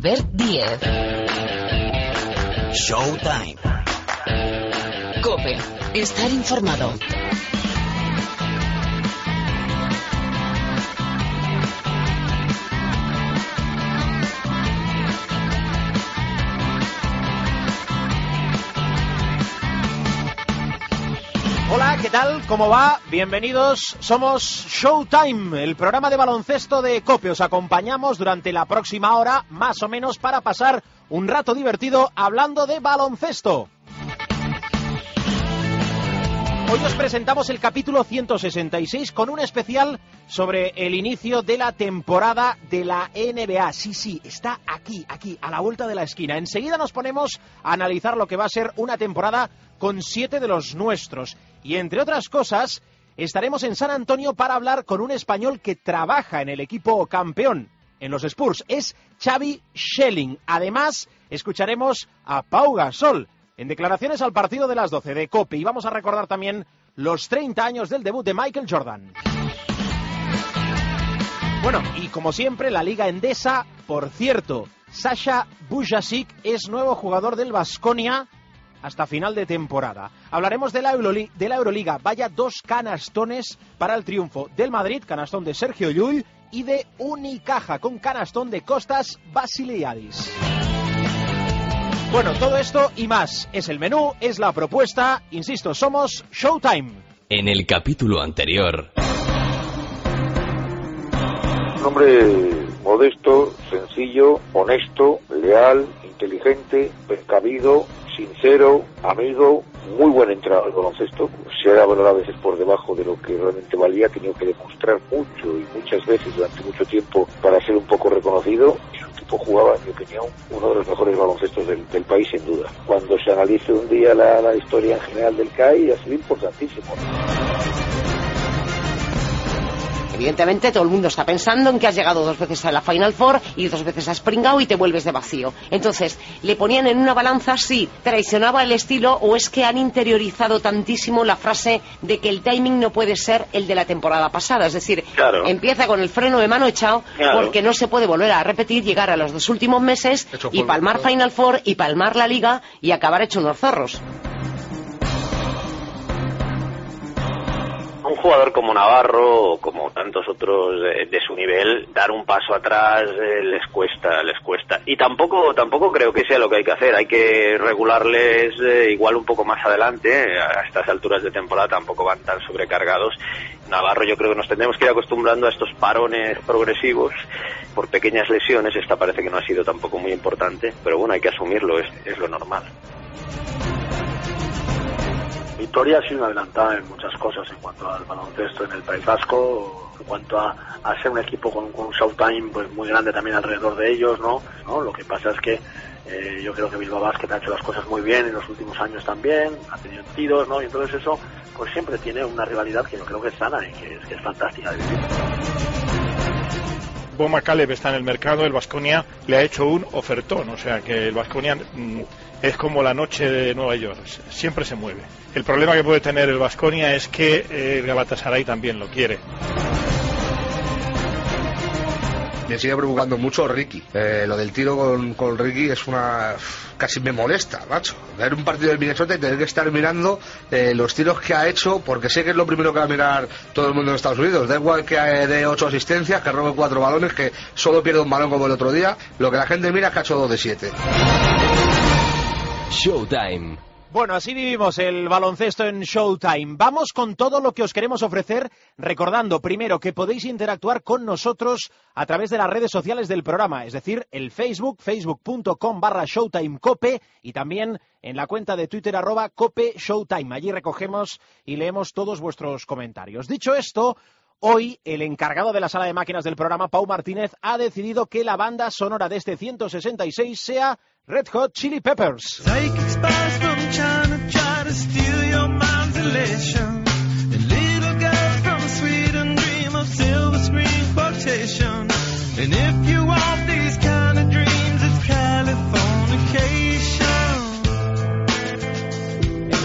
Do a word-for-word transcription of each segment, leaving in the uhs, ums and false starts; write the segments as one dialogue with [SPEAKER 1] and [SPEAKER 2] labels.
[SPEAKER 1] Albert Díez.
[SPEAKER 2] Showtime.
[SPEAKER 1] COPE. Estar informado.
[SPEAKER 3] Hola, ¿qué tal? ¿Cómo va? Bienvenidos. Somos Showtime, el programa de baloncesto de COPE. Os acompañamos durante la próxima hora, más o menos, para pasar un rato divertido hablando de baloncesto. Hoy os presentamos el capítulo ciento sesenta y seis con un especial sobre el inicio de la temporada de la N B A. Sí, sí, está aquí, aquí, a la vuelta de la esquina. Enseguida nos ponemos a analizar lo que va a ser una temporada con siete de los nuestros. Y entre otras cosas, estaremos en San Antonio para hablar con un español que trabaja en el equipo campeón, en los Spurs. Es Xavi Schelling. Además, escucharemos a Pau Gasol en declaraciones al partido de las doce de COPE. Y vamos a recordar también los treinta años del debut de Michael Jordan. Bueno, y como siempre, la Liga Endesa. Por cierto, Sasha Bujasic es nuevo jugador del Baskonia hasta final de temporada. Hablaremos de la, Euroli- de la Euroliga. Vaya dos canastones para el triunfo del Madrid, canastón de Sergio Llull, y de Unicaja, con canastón de Kostas Vasiliadis. Bueno, todo esto y más es el menú, es la propuesta. Insisto, somos Showtime.
[SPEAKER 2] En el capítulo anterior...
[SPEAKER 4] Un hombre modesto, sencillo, honesto, leal, inteligente, precavido, sincero, amigo, muy buen entrenador de baloncesto. Se ha valorado a veces por debajo de lo que realmente valía, ha tenido que demostrar mucho y muchas veces durante mucho tiempo para ser un poco reconocido. El tipo jugaba, en mi opinión, uno de los mejores baloncestos del, del país, sin duda. Cuando se analice un día la, la historia en general del C A I, ha sido importantísimo.
[SPEAKER 5] Evidentemente todo el mundo está pensando en que has llegado dos veces a la Final Four y dos veces has pringado y te vuelves de vacío. Entonces, ¿le ponían en una balanza si traicionaba el estilo o es que han interiorizado tantísimo la frase de que el timing no puede ser el de la temporada pasada? Es decir, claro, empieza con el freno de mano echado, claro, porque no se puede volver a repetir, llegar a los dos últimos meses y palmar Final Four y palmar la Liga y acabar hecho unos zorros.
[SPEAKER 6] Un jugador como Navarro o como tantos otros de, de su nivel, dar un paso atrás eh, les cuesta, les cuesta. Y tampoco tampoco creo que sea lo que hay que hacer. Hay que regularles eh, igual un poco más adelante. Eh, a estas alturas de temporada tampoco van tan sobrecargados. Navarro, yo creo que nos tendremos que ir acostumbrando a estos parones progresivos por pequeñas lesiones. Esta parece que no ha sido tampoco muy importante, pero bueno, hay que asumirlo, es, es lo normal.
[SPEAKER 7] Vitoria ha sido adelantada en muchas cosas en cuanto al baloncesto en el País Vasco, en cuanto a, a ser un equipo con, con un Showtime pues muy grande también alrededor de ellos, ¿no? ¿No? Lo que pasa es que eh, yo creo que Bilbao Basket ha hecho las cosas muy bien en los últimos años también, ha tenido tiros, ¿no? Y entonces eso pues siempre tiene una rivalidad que yo creo que es sana y que es, que es fantástica de vivir.
[SPEAKER 8] Bo McCaleb está en el mercado, el Baskonia le ha hecho un ofertón, o sea que el Baskonia mmm, es como la noche de Nueva York, siempre se mueve. El problema que puede tener el Baskonia es que eh, el Galatasaray también lo quiere.
[SPEAKER 9] Me sigue preocupando mucho Ricky. Eh, lo del tiro con, con Ricky es una... casi me molesta, macho. Ver un partido del Minnesota y tener que estar mirando eh, los tiros que ha hecho, porque sé que es lo primero que va a mirar todo el mundo en Estados Unidos. Da igual que dé ocho asistencias, que robe cuatro balones, que solo pierda un balón como el otro día. Lo que la gente mira es que ha hecho dos de siete.
[SPEAKER 2] Showtime.
[SPEAKER 3] Bueno, así vivimos el baloncesto en Showtime. Vamos con todo lo que os queremos ofrecer, recordando primero que podéis interactuar con nosotros a través de las redes sociales del programa, es decir, el Facebook, facebook.com barra ShowtimeCope y también en la cuenta de Twitter arroba Cope Showtime. Allí recogemos y leemos todos vuestros comentarios. Dicho esto, hoy el encargado de la sala de máquinas del programa, Pau Martínez, ha decidido que la banda sonora de este ciento sesenta y seis sea Red Hot Chili Peppers.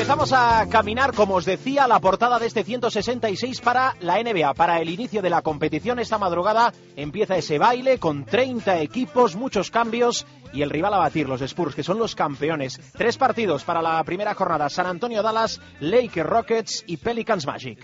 [SPEAKER 3] Empezamos a caminar, como os decía, la portada de este ciento sesenta y seis para la N B A, para el inicio de la competición. Esta madrugada empieza ese baile con treinta equipos, muchos cambios y el rival a batir, los Spurs, que son los campeones. Tres partidos para la primera jornada: San Antonio Dallas, Lakers Rockets y Pelicans Magic.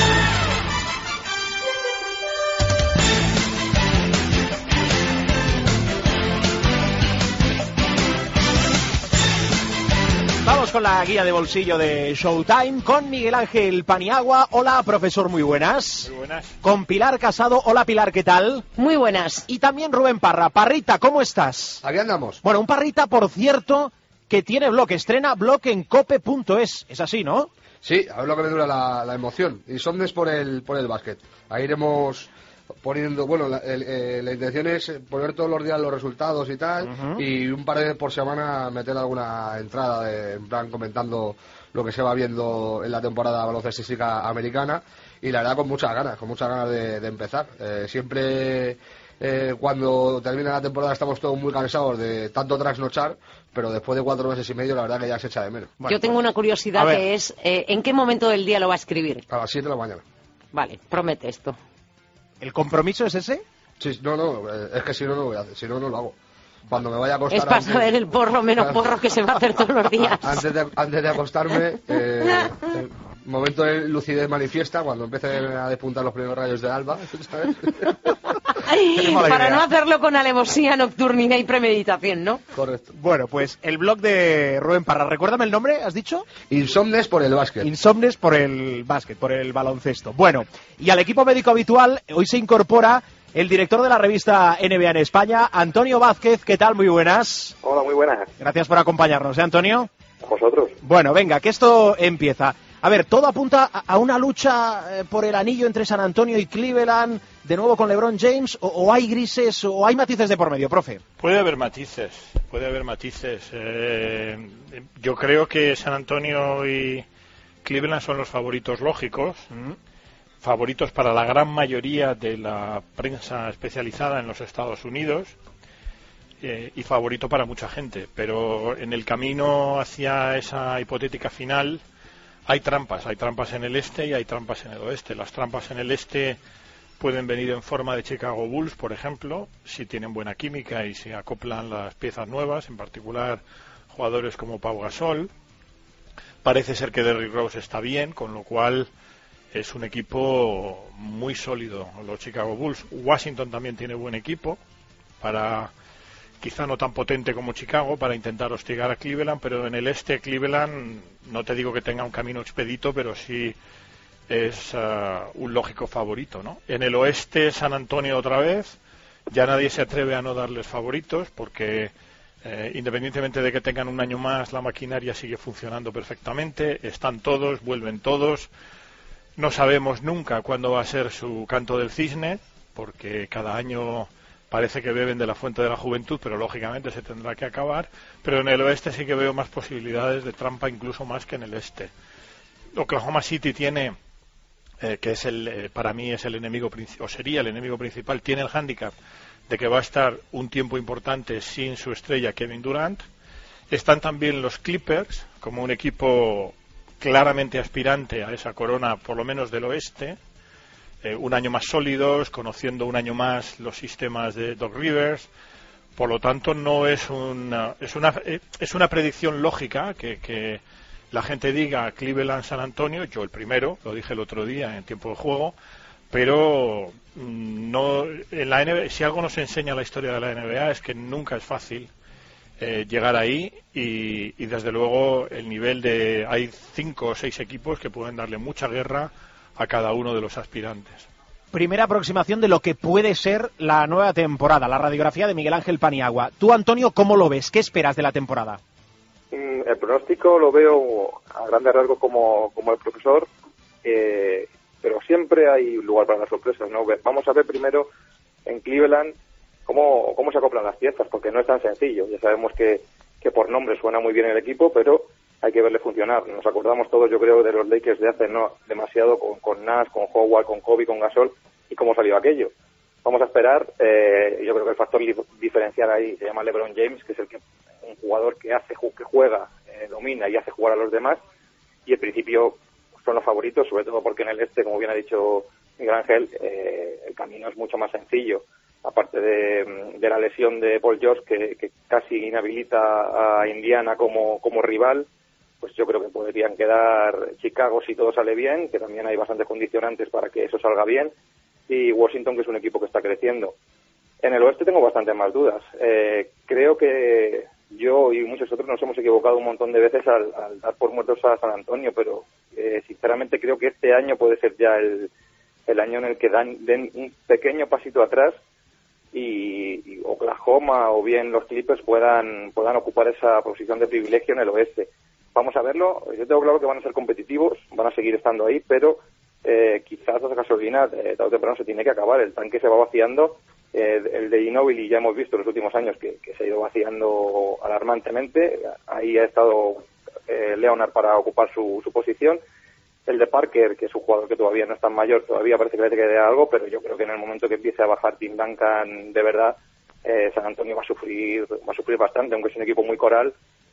[SPEAKER 3] Vamos con la guía de bolsillo de Showtime, con Miguel Ángel Paniagua. Hola, profesor, muy buenas.
[SPEAKER 8] Muy buenas.
[SPEAKER 3] Con Pilar Casado. Hola, Pilar, ¿qué tal?
[SPEAKER 5] Muy buenas.
[SPEAKER 3] Y también Rubén Parra. Parrita, ¿cómo estás?
[SPEAKER 9] Aquí andamos.
[SPEAKER 3] Bueno, un Parrita, por cierto, que tiene blog, estrena blog en cope punto es. Es así, ¿no?
[SPEAKER 9] Sí, a ver lo que me dura la, la emoción. Insomnes por el, por el básquet. Ahí iremos poniendo, bueno, la, el, eh, la intención es poner todos los días los resultados y tal, uh-huh. y un par de veces por semana meter alguna entrada de, en plan comentando lo que se va viendo en la temporada baloncestística americana, y la verdad con muchas ganas, con muchas ganas de, de empezar. Eh, siempre eh, cuando termina la temporada estamos todos muy cansados de tanto trasnochar, pero después de cuatro meses y medio la verdad que ya se echa de menos.
[SPEAKER 5] Bueno, yo tengo una curiosidad que es, eh, ¿en qué momento del día lo va a escribir?
[SPEAKER 9] A las siete de la mañana.
[SPEAKER 5] Vale, promete esto.
[SPEAKER 3] ¿El compromiso es ese?
[SPEAKER 9] Sí, no, no, es que si no, no lo voy a hacer, si no, no lo hago. Cuando me vaya a acostar...
[SPEAKER 5] Es para saber el porro menos porro que se va a hacer todos los días.
[SPEAKER 9] Antes de, antes de acostarme, eh, el momento de lucidez manifiesta, cuando empiecen a despuntar los primeros rayos del alba, ¿sabes?
[SPEAKER 5] Para no hacerlo con alevosía, nocturnidad y premeditación, ¿no?
[SPEAKER 9] Correcto.
[SPEAKER 3] Bueno, pues el blog de Rubén Parra, recuérdame el nombre, ¿has dicho?
[SPEAKER 9] Insomnes por el básquet.
[SPEAKER 3] Insomnes por el básquet, por el baloncesto. Bueno, y al equipo médico habitual hoy se incorpora el director de la revista N B A en España, Antonio Vázquez. ¿Qué tal? Muy buenas.
[SPEAKER 10] Hola, muy buenas.
[SPEAKER 3] Gracias por acompañarnos, ¿eh, Antonio?
[SPEAKER 10] A vosotros.
[SPEAKER 3] Bueno, venga, que esto empieza. A ver, todo apunta a una lucha por el anillo entre San Antonio y Cleveland, de nuevo con LeBron James, o, o hay grises, o hay matices de por medio, profe.
[SPEAKER 8] Puede haber matices, puede haber matices. Eh, yo creo que San Antonio y Cleveland son los favoritos lógicos, ¿m? favoritos para la gran mayoría de la prensa especializada en los Estados Unidos, eh, y favorito para mucha gente. Pero en el camino hacia esa hipotética final hay trampas, hay trampas en el este y hay trampas en el oeste. Las trampas en el este pueden venir en forma de Chicago Bulls, por ejemplo, si tienen buena química y se acoplan las piezas nuevas, en particular jugadores como Pau Gasol. Parece ser que Derrick Rose está bien, con lo cual es un equipo muy sólido, los Chicago Bulls. Washington también tiene buen equipo, para quizá no tan potente como Chicago, para intentar hostigar a Cleveland, pero en el este Cleveland, no te digo que tenga un camino expedito, pero sí es uh, un lógico favorito, ¿no? En el oeste, San Antonio otra vez, ya nadie se atreve a no darles favoritos, porque eh, independientemente de que tengan un año más, la maquinaria sigue funcionando perfectamente, están todos, vuelven todos, no sabemos nunca cuándo va a ser su canto del cisne, porque cada año parece que beben de la fuente de la juventud, pero lógicamente se tendrá que acabar. Pero en el oeste sí que veo más posibilidades de trampa, incluso más que en el este. Oklahoma City tiene, eh, que es el, eh, para mí es el enemigo, o sería el enemigo principal, tiene el hándicap de que va a estar un tiempo importante sin su estrella Kevin Durant. Están también los Clippers, como un equipo claramente aspirante a esa corona, por lo menos del oeste. Eh, un año más sólidos, conociendo un año más los sistemas de Doc Rivers. Por lo tanto, no es una es una eh, es una predicción lógica que, que la gente diga Cleveland, San Antonio. Yo el primero, lo dije el otro día en tiempo de juego, pero mmm, no en la N B A, si algo nos enseña la historia de la N B A es que nunca es fácil eh, llegar ahí, y, y desde luego el nivel de hay cinco o seis equipos que pueden darle mucha guerra a cada uno de los aspirantes.
[SPEAKER 3] Primera aproximación de lo que puede ser la nueva temporada, la radiografía de Miguel Ángel Paniagua. Tú, Antonio, ¿cómo lo ves? ¿Qué esperas de la temporada?
[SPEAKER 10] Mm, el pronóstico lo veo a grandes rasgos como, como el profesor, eh, pero siempre hay lugar para las sorpresas, ¿no? Vamos a ver primero en Cleveland cómo, cómo se acoplan las piezas, porque no es tan sencillo. Ya sabemos que, que por nombre suena muy bien el equipo, pero hay que verle funcionar. Nos acordamos todos, yo creo, de los Lakers de hace no demasiado, con, con Nash, con Howard, con Kobe, con Gasol, y cómo salió aquello. Vamos a esperar. Eh, yo creo que el factor li- diferencial ahí se llama LeBron James, que es el que un jugador que hace que juega, eh, domina y hace jugar a los demás. y en principio son los favoritos, sobre todo porque en el este, como bien ha dicho Miguel Ángel, eh, el camino es mucho más sencillo. Aparte de, de la lesión de Paul George, que, que casi inhabilita a Indiana como, como rival, pues yo creo que podrían quedar Chicago si todo sale bien, que también hay bastantes condicionantes para que eso salga bien, y Washington, que es un equipo que está creciendo. En el oeste tengo bastantes más dudas. Eh, creo que yo y muchos otros nos hemos equivocado un montón de veces al, al dar por muertos a San Antonio, pero eh, sinceramente creo que este año puede ser ya el, el año en el que dan, den un pequeño pasito atrás y, y Oklahoma o bien los Clippers puedan, puedan ocupar esa posición de privilegio en el oeste. Vamos a verlo. Yo tengo claro que van a ser competitivos, van a seguir estando ahí, pero eh, quizás esa gasolina eh, tarde o temprano se tiene que acabar. El tanque se va vaciando. Eh, el de Ginobili ya hemos visto en los últimos años que, que se ha ido vaciando alarmantemente. Ahí ha estado eh, Leonard para ocupar su, su posición. El de Parker, que es un jugador que todavía no es tan mayor, todavía parece que le queda algo, pero yo creo que en el momento que empiece a bajar Tim Duncan de verdad, eh, San Antonio va a sufrir va a sufrir bastante, aunque es un equipo muy coral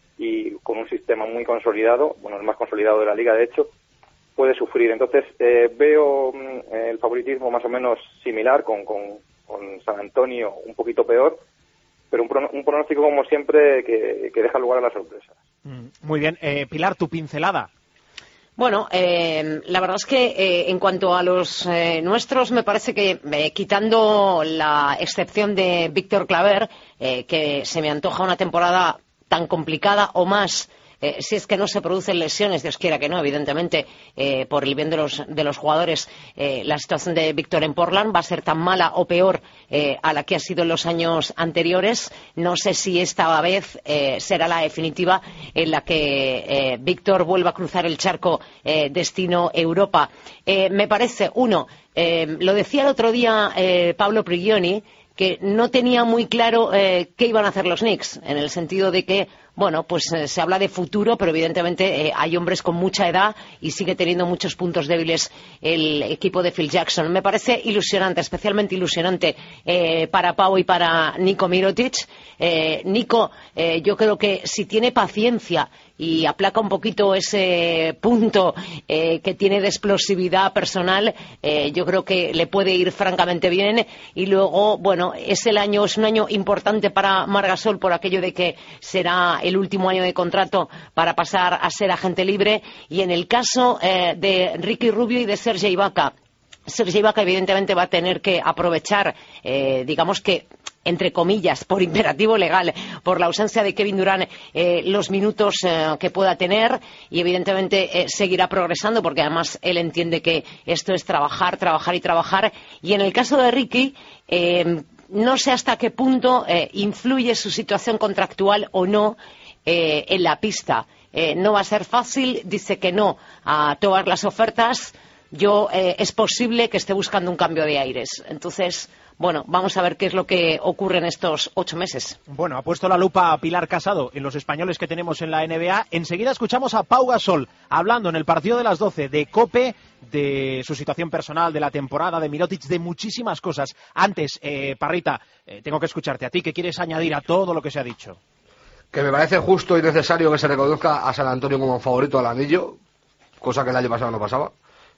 [SPEAKER 10] y con un sistema muy consolidado, bueno, el más consolidado de la liga, de hecho, puede sufrir. Entonces, eh, veo mm, el favoritismo más o menos similar, con, con, con San Antonio un poquito peor, pero un, un pronóstico, como siempre, que, que deja lugar a las sorpresas.
[SPEAKER 3] Muy bien. Eh, Pilar, tu pincelada.
[SPEAKER 5] Bueno, eh, la verdad es que eh, en cuanto a los eh, nuestros, me parece que eh, quitando la excepción de Víctor Claver, eh, que se me antoja una temporada tan complicada o más, eh, si es que no se producen lesiones, Dios quiera que no, evidentemente, eh, por el bien de los, de los jugadores, eh, la situación de Víctor en Portland va a ser tan mala o peor eh, a la que ha sido en los años anteriores. No sé si esta vez eh, será la definitiva en la que eh, Víctor vuelva a cruzar el charco eh, destino Europa. Eh, me parece, uno, eh, lo decía el otro día eh, Pablo Prigioni, que no tenía muy claro eh, qué iban a hacer los Knicks, en el sentido de que, bueno, pues eh, se habla de futuro, pero evidentemente eh, hay hombres con mucha edad y sigue teniendo muchos puntos débiles el equipo de Phil Jackson. Me parece ilusionante, especialmente ilusionante eh, para Pau y para Nico Mirotic. Eh, Nico, eh, yo creo que si tiene paciencia y aplaca un poquito ese punto eh, que tiene de explosividad personal, eh, yo creo que le puede ir francamente bien. Y luego, bueno, es el año, es un año importante para Marc Gasol por aquello de que será el último año de contrato para pasar a ser agente libre. Y en el caso eh, de Ricky Rubio y de Serge Ibaka, Serge Ibaka evidentemente va a tener que aprovechar, eh, digamos que entre comillas, por imperativo legal, por la ausencia de Kevin Durant, eh, los minutos eh, que pueda tener, y evidentemente eh, seguirá progresando, porque además él entiende que esto es trabajar, trabajar y trabajar. Y en el caso de Ricky, eh, no sé hasta qué punto eh, influye su situación contractual o no eh, en la pista. Eh, no va a ser fácil, dice que no a todas las ofertas. Yo eh, es posible que esté buscando un cambio de aires. Entonces, bueno, vamos a ver qué es lo que ocurre en estos ocho meses.
[SPEAKER 3] Bueno, ha puesto la lupa a Pilar Casado en los españoles que tenemos en la N B A. Enseguida escuchamos a Pau Gasol hablando en el partido de las doce de COPE, de su situación personal, de la temporada, de Mirotic, de muchísimas cosas. Antes, eh, Parrita, eh, tengo que escucharte a ti. ¿Qué quieres añadir a todo lo que se ha dicho?
[SPEAKER 9] Que me parece justo y necesario que se reconozca a San Antonio como favorito al anillo, cosa que el año pasado no pasaba.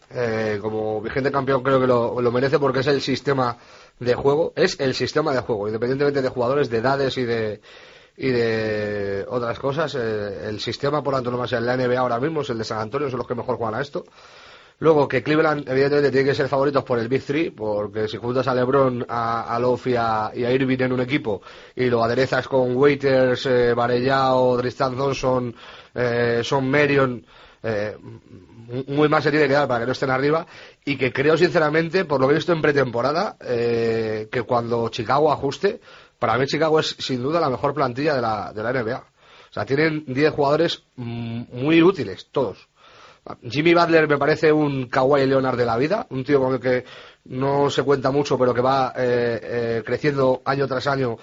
[SPEAKER 9] Eh, como vigente campeón creo que lo, lo merece, porque es el sistema de juego, es el sistema de juego, independientemente de jugadores, de edades y de y de otras cosas. Eh, el sistema por antonomasia en la N B A ahora mismo es el de San Antonio, son los que mejor juegan a esto. Luego que Cleveland evidentemente tiene que ser favoritos por el Big Three, porque si juntas a LeBron, a, a Love y a, y a Irving en un equipo y lo aderezas con Waiters, eh, Varellao, Tristan Thompson, eh, Son Marion, eh, muy mal se tiene que dar para que no estén arriba. Y que creo sinceramente, por lo que he visto en pretemporada, eh, que cuando Chicago ajuste, para mí Chicago es sin duda la mejor plantilla de la, de la N B A. O sea, tienen diez jugadores muy útiles, todos. Jimmy Butler me parece un Kawhi Leonard de la vida, un tío con el que no se cuenta mucho, pero que va eh, eh, creciendo año tras año,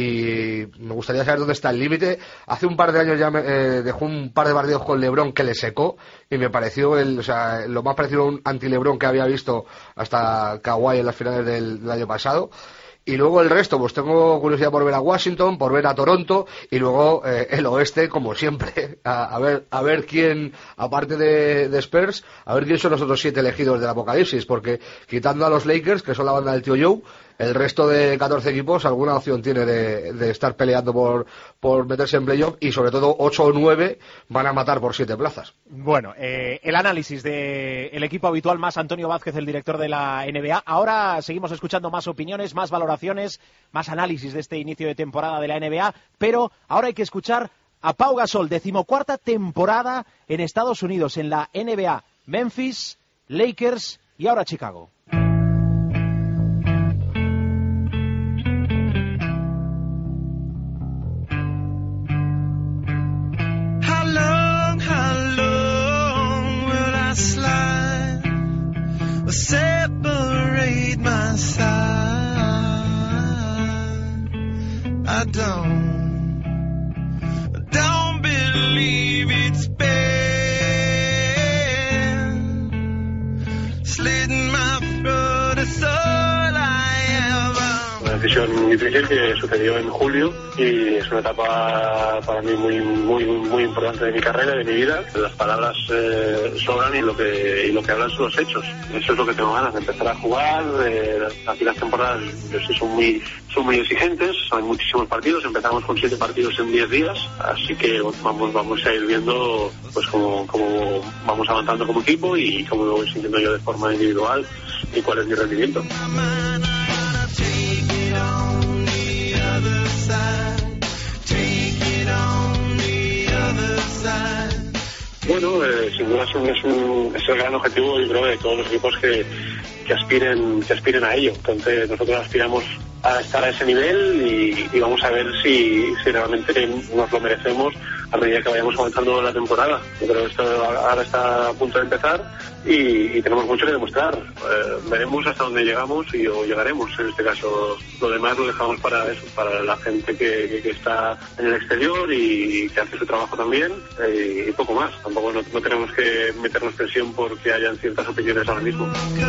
[SPEAKER 9] y me gustaría saber dónde está el límite. Hace un par de años ya me, eh, dejó un par de partidos con LeBron que le secó, y me pareció el, o sea, lo más parecido a un anti-LeBron que había visto hasta Kawhi en las finales del, del año pasado. Y luego el resto, pues tengo curiosidad por ver a Washington, por ver a Toronto, y luego eh, el oeste, como siempre, a, a ver a ver quién, aparte de, de Spurs, a ver quién son los otros siete elegidos del apocalipsis, porque quitando a los Lakers, que son la banda del tío Joe, el resto de catorce equipos alguna opción tiene de, de estar peleando por, por meterse en playoff, y sobre todo ocho o nueve van a matar por siete plazas.
[SPEAKER 3] Bueno, eh, el análisis del equipo habitual, más Antonio Vázquez, el director de la N B A. Ahora seguimos escuchando más opiniones, más valoraciones, más análisis de este inicio de temporada de la N B A, pero ahora hay que escuchar a Pau Gasol, decimocuarta temporada en Estados Unidos, en la N B A. Memphis, Lakers y ahora Chicago.
[SPEAKER 11] Separate my side. I don't, don't believe it's been slitting my throat. It's all I ever.
[SPEAKER 12] Una decisión difícil que sucedió en julio y es una etapa para mí muy muy muy importante de mi carrera, de mi vida. Las palabras eh, sobran y lo que y lo que hablan son los hechos. Eso es lo que tengo ganas, de empezar a jugar. Eh, aquí las temporadas yo sé, son muy son muy exigentes, hay muchísimos partidos. Empezamos con siete partidos en diez días, así que vamos vamos a ir viendo pues cómo, cómo vamos avanzando como equipo y cómo me voy sintiendo yo de forma individual y cuál es mi rendimiento. Bueno, eh, sin duda es, un, es, un, es el gran objetivo, yo creo, de todos los equipos que, que aspiren que aspiren a ello. Entonces nosotros aspiramos a estar a ese nivel y, y vamos a ver si, si realmente nos lo merecemos a medida que vayamos avanzando la temporada. Yo creo que esto ahora está a punto de empezar y, y tenemos mucho que demostrar. Eh, veremos hasta dónde llegamos y o llegaremos. En este caso, lo demás lo dejamos para eso, para la gente que, que, que está en el exterior y que hace su trabajo también, eh, y poco más. Tampoco no, no tenemos que meternos presión porque hayan ciertas opiniones ahora mismo.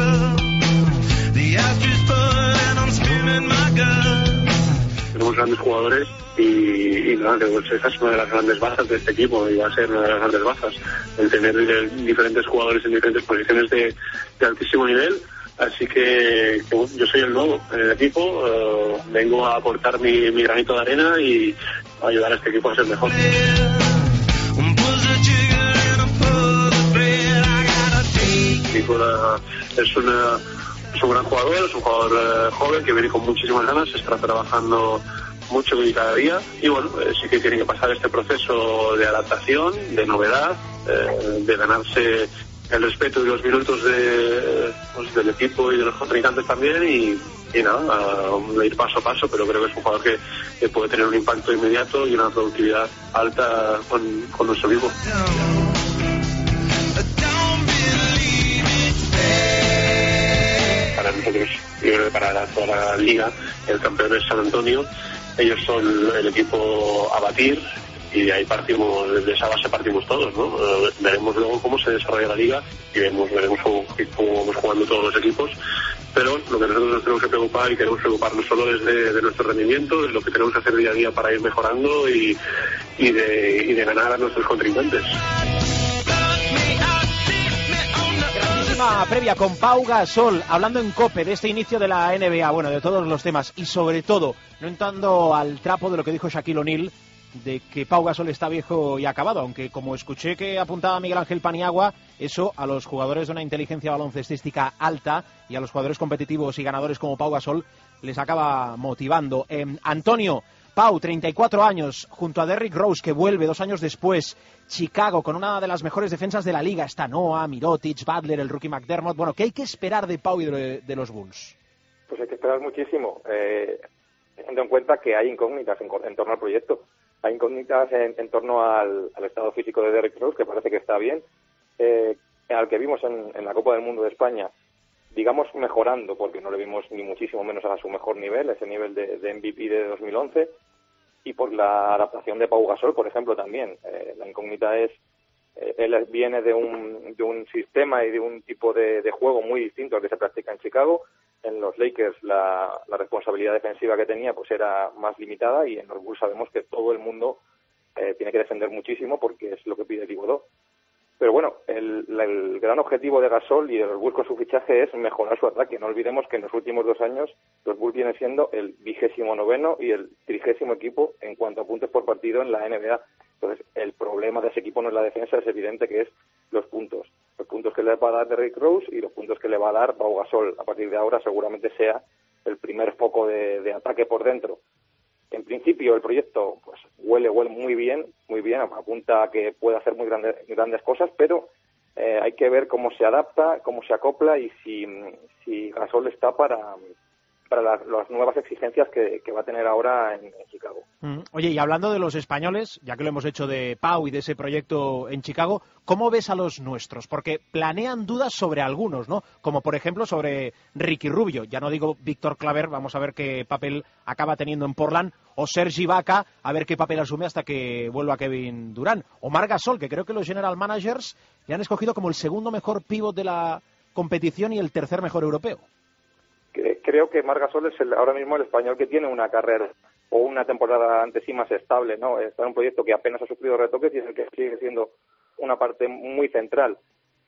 [SPEAKER 12] Tenemos grandes jugadores y, y nada, creo que esa es una de las grandes bazas de este equipo y va a ser una de las grandes bazas, el tener diferentes jugadores en diferentes posiciones de, de altísimo nivel. Así que, que yo soy el nuevo en el equipo, uh, vengo a aportar mi, mi granito de arena y a ayudar a este equipo a ser mejor. Nicola es una Es un gran jugador, es un jugador eh, joven que viene con muchísimas ganas, está trabajando mucho y cada día y bueno, eh, sí que tiene que pasar este proceso de adaptación, de novedad, eh, de ganarse el respeto y los minutos de, pues, del equipo y de los contrincantes también y, y nada, a, a ir paso a paso, pero creo que es un jugador que, que puede tener un impacto inmediato y una productividad alta con, con nuestro equipo. Para nosotros, yo creo que para la, toda la liga, el campeón es San Antonio, ellos son el equipo a batir y de ahí partimos, de esa base partimos todos, ¿no? Uh, veremos luego cómo se desarrolla la liga y vemos, veremos cómo, cómo vamos jugando todos los equipos, pero lo que nosotros nos tenemos que preocupar y queremos preocuparnos solo es de, de nuestro rendimiento, de lo que tenemos que hacer día a día para ir mejorando y, y, de, y de ganar a nuestros contrincantes.
[SPEAKER 3] Previa con Pau Gasol, hablando en COPE de este inicio de la N B A, bueno, de todos los temas y sobre todo, no entrando al trapo de lo que dijo Shaquille O'Neal, de que Pau Gasol está viejo y acabado, aunque como escuché que apuntaba Miguel Ángel Paniagua, eso a los jugadores de una inteligencia baloncestística alta y a los jugadores competitivos y ganadores como Pau Gasol les acaba motivando. Eh, Antonio, Pau, treinta y cuatro años, junto a Derrick Rose, que vuelve dos años después, Chicago, con una de las mejores defensas de la liga, está Noah, Mirotic, Butler, el rookie McDermott. Bueno, ¿qué hay que esperar de Pau y de, de los Bulls?
[SPEAKER 10] Pues hay que esperar muchísimo, eh, teniendo en cuenta que hay incógnitas en, en torno al proyecto. Hay incógnitas en, en torno al, al estado físico de Derrick Rose, que parece que está bien, eh, al que vimos en, en la Copa del Mundo de España, digamos mejorando, porque no le vimos ni muchísimo menos a su mejor nivel, ese nivel de, de M V P de dos mil once, y por la adaptación de Pau Gasol, por ejemplo, también. Eh, la incógnita es, eh, él viene de un, de un sistema y de un tipo de, de juego muy distinto al que se practica en Chicago, en los Lakers la, la responsabilidad defensiva que tenía pues era más limitada, y en los Bulls sabemos que todo el mundo eh, tiene que defender muchísimo porque es lo que pide Thibodeau. Pero bueno, el, el gran objetivo de Gasol y de los Bulls con su fichaje es mejorar su ataque. No olvidemos que en los últimos dos años los Bulls vienen siendo el vigésimo noveno y el trigésimo equipo en cuanto a puntos por partido en la N B A. Entonces, el problema de ese equipo no es la defensa, es evidente que es los puntos. Los puntos que le va a dar Derrick Rose y los puntos que le va a dar Pau Gasol. A partir de ahora seguramente sea el primer foco de, de ataque por dentro. En principio el proyecto pues huele, huele muy bien, muy bien, apunta a que puede hacer muy grandes, grandes cosas, pero eh, hay que ver cómo se adapta, cómo se acopla y si, si Gasol está para, para las, las nuevas exigencias que, que va a tener ahora en, en Chicago.
[SPEAKER 3] Mm. Oye, y hablando de los españoles, ya que lo hemos hecho de Pau y de ese proyecto en Chicago, ¿cómo ves a los nuestros? Porque planean dudas sobre algunos, ¿no? Como por ejemplo sobre Ricky Rubio, ya no digo Víctor Claver, vamos a ver qué papel acaba teniendo en Portland, o Serge Ibaka, a ver qué papel asume hasta que vuelva Kevin Durant, o Marc Gasol, que creo que los general managers le han escogido como el segundo mejor pívot de la competición y el tercer mejor europeo.
[SPEAKER 10] Creo que Marc Gasol es el, ahora mismo el español que tiene una carrera o una temporada antes sí más estable, ¿no? Está en un proyecto que apenas ha sufrido retoques y es el que sigue siendo una parte muy central.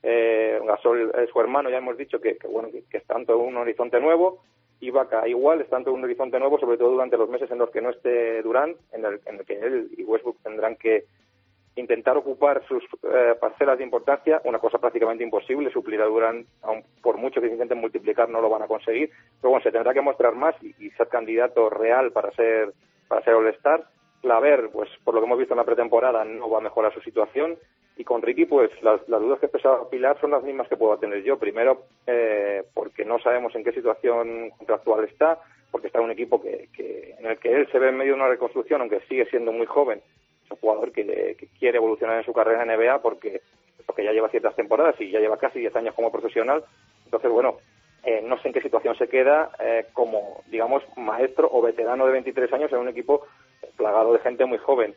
[SPEAKER 10] Eh, Gasol es su hermano, ya hemos dicho que, que bueno que, que está ante un horizonte nuevo. Ibaka igual, está ante un horizonte nuevo, sobre todo durante los meses en los que no esté Durant, en el, en el que él y Westbrook tendrán que intentar ocupar sus eh, parcelas de importancia, una cosa prácticamente imposible, suplir a Durant, aun por mucho que intenten multiplicar no lo van a conseguir, pero bueno, se tendrá que mostrar más y, y ser candidato real para ser para ser All-Star. Claver, pues por lo que hemos visto en la pretemporada, no va a mejorar su situación, y con Ricky, pues las, las dudas que expresaba Pilar son las mismas que puedo tener yo. Primero, eh, porque no sabemos en qué situación contractual está, porque está en un equipo que, que en el que él se ve en medio de una reconstrucción, aunque sigue siendo muy joven. Es un jugador que, que quiere evolucionar en su carrera en N B A porque, porque ya lleva ciertas temporadas y ya lleva casi diez años como profesional. Entonces, bueno, eh, no sé en qué situación se queda eh, como, digamos, maestro o veterano de veintitrés años en un equipo plagado de gente muy joven.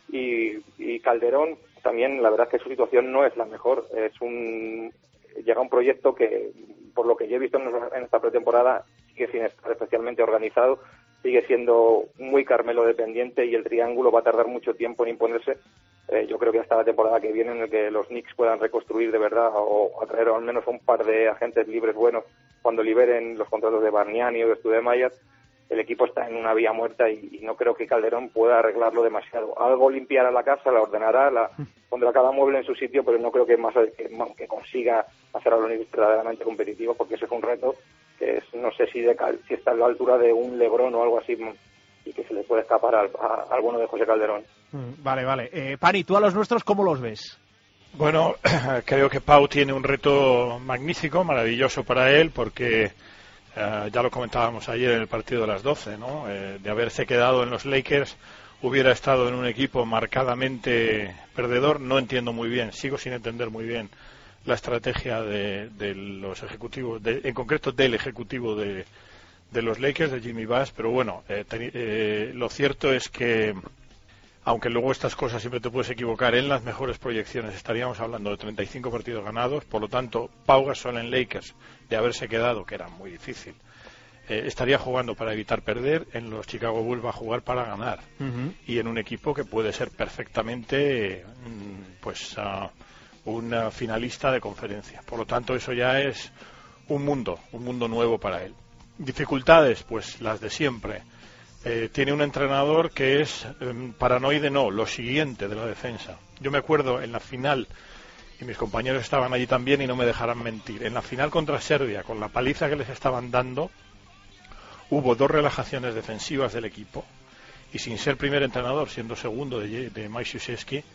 [SPEAKER 10] Y, y Calderón también, la verdad es que su situación no es la mejor. Es un llega un proyecto que, por lo que yo he visto en, en esta pretemporada, sigue sin estar especialmente organizado, sigue siendo muy Carmelo dependiente y el triángulo va a tardar mucho tiempo en imponerse. Eh, yo creo que hasta la temporada que viene, en el que los Knicks puedan reconstruir de verdad o atraer al menos un par de agentes libres buenos cuando liberen los contratos de Bargnani o de Stoudemire, el equipo está en una vía muerta y, y no creo que Calderón pueda arreglarlo demasiado. Algo limpiará la casa, la ordenará, la pondrá cada mueble en su sitio, pero no creo que más que, que consiga hacer a los Knicks verdaderamente competitivos, porque ese es un reto que es, no sé si, de, si está a la altura de un LeBron o algo así, y que se le puede escapar al, a, al bueno de José Calderón.
[SPEAKER 3] Vale, vale. Eh, Pani, ¿tú a los nuestros cómo los ves?
[SPEAKER 8] Bueno, creo que Pau tiene un reto magnífico, maravilloso para él, porque uh, ya lo comentábamos ayer en el partido de las doce, ¿no? Eh, de haberse quedado en los Lakers, hubiera estado en un equipo marcadamente perdedor. No entiendo muy bien, sigo sin entender muy bien la estrategia de, de los ejecutivos, de, en concreto del ejecutivo de, de los Lakers, de Jimmy Bass, pero bueno, eh, ten, eh, lo cierto es que, aunque luego estas cosas siempre te puedes equivocar, en las mejores proyecciones estaríamos hablando de treinta y cinco partidos ganados. Por lo tanto, Pau Gasol en Lakers, de haberse quedado, que era muy difícil, eh, estaría jugando para evitar perder. En los Chicago Bulls va a jugar para ganar, uh-huh. y en un equipo que puede ser perfectamente pues uh, un finalista de conferencia. Por lo tanto, eso ya es un mundo, un mundo nuevo para él. Dificultades, pues las de siempre. Eh, tiene un entrenador que es eh, paranoide, no, lo siguiente de la defensa. Yo me acuerdo en la final, y mis compañeros estaban allí también y no me dejarán mentir, en la final contra Serbia, con la paliza que les estaban dando, hubo dos relajaciones defensivas del equipo, y sin ser primer entrenador, siendo segundo de, de Mike Krzyzewski,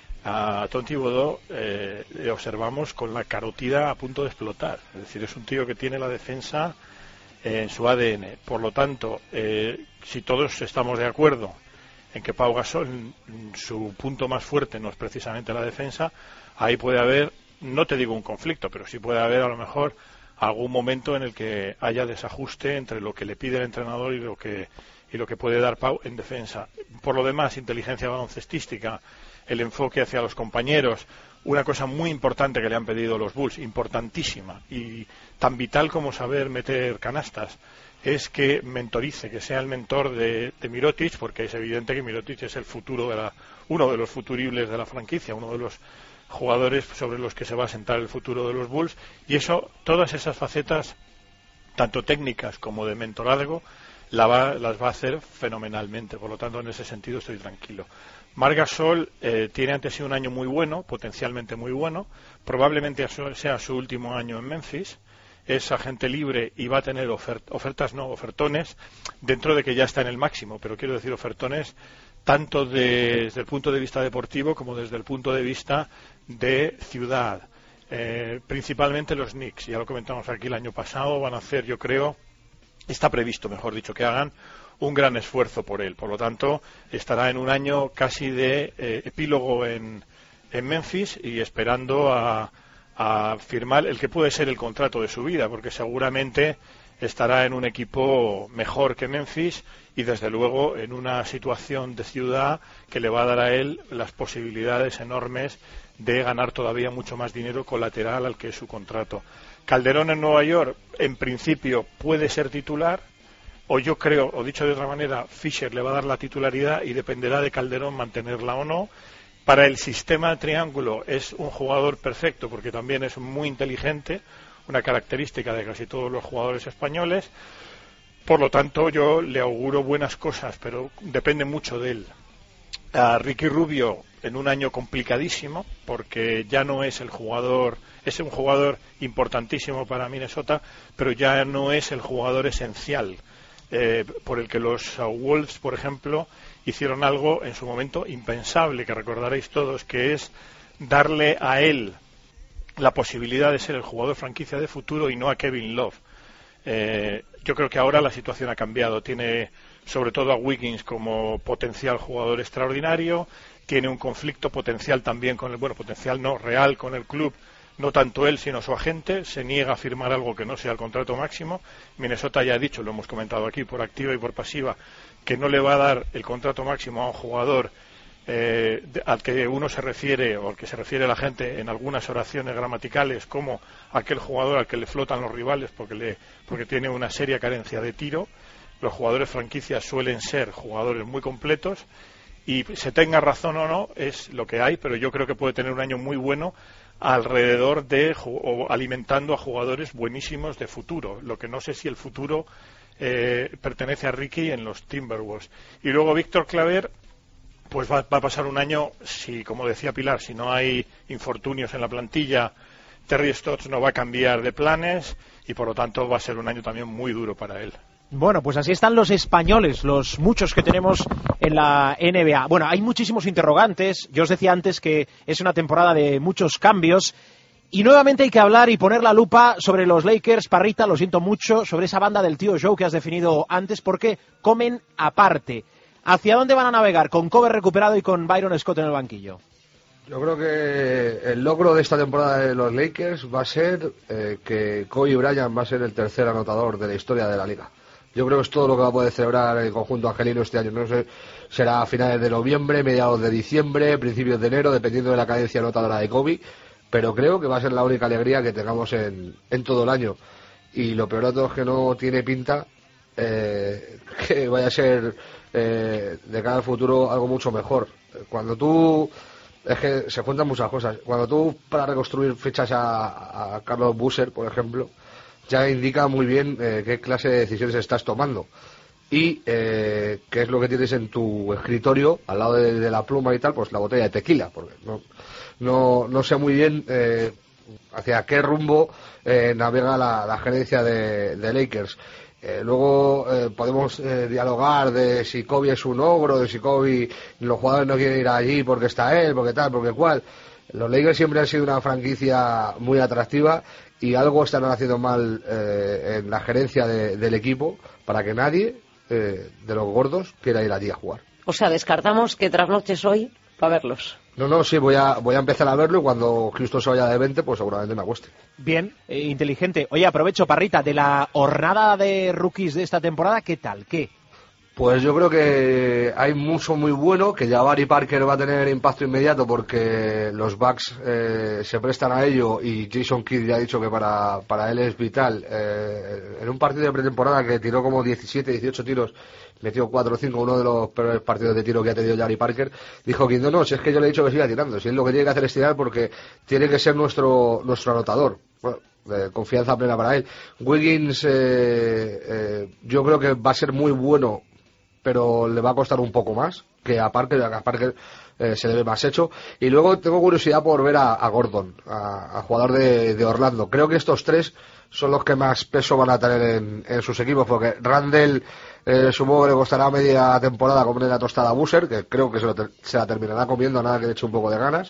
[SPEAKER 8] a Tom Thibodeau eh, le observamos con la carotida a punto de explotar. Es decir, es un tío que tiene la defensa en su A D N. Por lo tanto, eh, si todos estamos de acuerdo en que Pau Gasol, su punto más fuerte no es precisamente la defensa, ahí puede haber, no te digo un conflicto, pero sí puede haber a lo mejor algún momento en el que haya desajuste entre lo que le pide el entrenador y lo que y lo que puede dar Pau en defensa. Por lo demás, inteligencia baloncestística el enfoque hacia los compañeros. Una cosa muy importante que le han pedido los Bulls, importantísima y tan vital como saber meter canastas, es que mentorice, que sea el mentor de, de Mirotic, porque es evidente que Mirotic es el futuro de la, uno de los futuribles de la franquicia, uno de los jugadores sobre los que se va a sentar el futuro de los Bulls, y eso, todas esas facetas, tanto técnicas como de mentorazgo, la va, las va a hacer fenomenalmente. Por lo tanto, en ese sentido estoy tranquilo. Marc Gasol eh, tiene ante sí un año muy bueno, potencialmente muy bueno, probablemente sea su último año en Memphis. Es agente libre y va a tener ofert, ofertas, no, ofertones, dentro de que ya está en el máximo, pero quiero decir ofertones tanto de, desde el punto de vista deportivo como desde el punto de vista de ciudad. Eh, principalmente los Knicks, ya lo comentamos aquí el año pasado, van a hacer, yo creo, está previsto, mejor dicho, que hagan un gran esfuerzo por él. Por lo tanto, estará en un año casi de eh, epílogo en, en Memphis y esperando a, a firmar el que puede ser el contrato de su vida, porque seguramente estará en un equipo mejor que Memphis y desde luego en una situación de ciudad que le va a dar a él las posibilidades enormes de ganar todavía mucho más dinero colateral al que es su contrato. Calderón en Nueva York, en principio, puede ser titular, o yo creo, o dicho de otra manera, Fisher le va a dar la titularidad y dependerá de Calderón mantenerla o no. Para el sistema de triángulo es un jugador perfecto porque también es muy inteligente, una característica de casi todos los jugadores españoles. Por lo tanto, yo le auguro buenas cosas, pero depende mucho de él. A Ricky Rubio en un año complicadísimo, porque ya no es el jugador, es un jugador importantísimo para Minnesota, pero ya no es el jugador esencial, eh, por el que los uh, Wolves, por ejemplo, hicieron algo en su momento impensable, que recordaréis todos, que es darle a él la posibilidad de ser el jugador franquicia de futuro y no a Kevin Love. Eh, yo creo que ahora la situación ha cambiado. Tiene sobre todo a Wiggins como potencial jugador extraordinario, tiene un conflicto potencial también con el, bueno, potencial no, real con el club, no tanto él sino su agente, se niega a firmar algo que no sea el contrato máximo. Minnesota ya ha dicho, lo hemos comentado aquí por activa y por pasiva, que no le va a dar el contrato máximo a un jugador eh, de, al que uno se refiere o al que se refiere la gente en algunas oraciones gramaticales como aquel jugador al que le flotan los rivales porque, le, porque tiene una seria carencia de tiro. Los jugadores franquicias suelen ser jugadores muy completos y se tenga razón o no es lo que hay, pero yo creo que puede tener un año muy bueno alrededor de o alimentando a jugadores buenísimos de futuro. Lo que no sé si el futuro eh, pertenece a Ricky en los Timberwolves. Y luego Víctor Claver, pues va, va a pasar un año, si como decía Pilar, si no hay infortunios en la plantilla, Terry Stotts no va a cambiar de planes y por lo tanto va a ser un año también muy duro para él.
[SPEAKER 3] Bueno, pues así están los españoles, los muchos que tenemos en la N B A. Bueno, hay muchísimos interrogantes. Yo os decía antes que es una temporada de muchos cambios. Y nuevamente hay que hablar y poner la lupa sobre los Lakers. Parrita, lo siento mucho, sobre esa banda del tío Joe que has definido antes, porque comen aparte. ¿Hacia dónde van a navegar? ¿Con Kobe recuperado y con Byron Scott en el banquillo?
[SPEAKER 9] Yo creo que el logro de esta temporada de los Lakers va a ser eh, que Kobe Bryant va a ser el tercer anotador de la historia de la liga. Yo creo que es todo lo que va a poder celebrar el conjunto angelino este año. No sé, será a finales de noviembre, mediados de diciembre, principios de enero, dependiendo de la cadencia anotadora de Kobe. Pero creo que va a ser la única alegría que tengamos en, en todo el año. Y lo peor de todo es que no tiene pinta eh, que vaya a ser eh, de cara al futuro algo mucho mejor. Cuando tú... Es que se cuentan muchas cosas. Cuando tú, para reconstruir, fichas a, a Carlos Boozer, por ejemplo, ya indica muy bien eh, qué clase de decisiones estás tomando y eh, qué es lo que tienes en tu escritorio al lado de, de la pluma y tal, pues la botella de tequila, porque no no, no sé muy bien eh, hacia qué rumbo eh, navega la, la gerencia de, de Lakers. Eh, luego eh, podemos eh, dialogar de si Kobe es un ogro, de si Kobe, los jugadores no quieren ir allí porque está él, porque tal, porque cual. Los Lakers siempre han sido una franquicia muy atractiva y algo están haciendo mal eh, en la gerencia de, del equipo para que nadie eh, de los gordos quiera ir allí a jugar.
[SPEAKER 5] O sea, descartamos que trasnoches hoy para verlos.
[SPEAKER 9] No, no, sí, voy a voy a empezar a verlo y cuando Cristo se vaya de veinte, pues seguramente me acueste.
[SPEAKER 3] Bien, eh, inteligente. Oye, aprovecho, Parrita, de la hornada de rookies de esta temporada, ¿qué tal? ¿Qué?
[SPEAKER 9] Pues yo creo que hay mucho muy bueno, que Jabari Parker va a tener impacto inmediato porque los Bucks eh, se prestan a ello y Jason Kidd ya ha dicho que para, para él es vital. Eh, en un partido de pretemporada que tiró como diecisiete, dieciocho tiros, metió cuatro o cinco, uno de los peores partidos de tiro que ha tenido Jabari Parker, dijo Kidd, no, no, si es que yo le he dicho que siga tirando, si él lo que tiene que hacer es tirar porque tiene que ser nuestro, nuestro anotador. Bueno, de confianza plena para él. Wiggins eh, eh, yo creo que va a ser muy bueno, pero le va a costar un poco más, que a Parker, a Parker eh, se le ve más hecho. Y luego tengo curiosidad por ver a, a Gordon, a, a jugador de, de Orlando. Creo que estos tres son los que más peso van a tener en, en sus equipos, porque Randle eh, supongo que le costará media temporada comer la tostada a Boozer, que creo que se, lo te, se la terminará comiendo, nada que le eche un poco de ganas.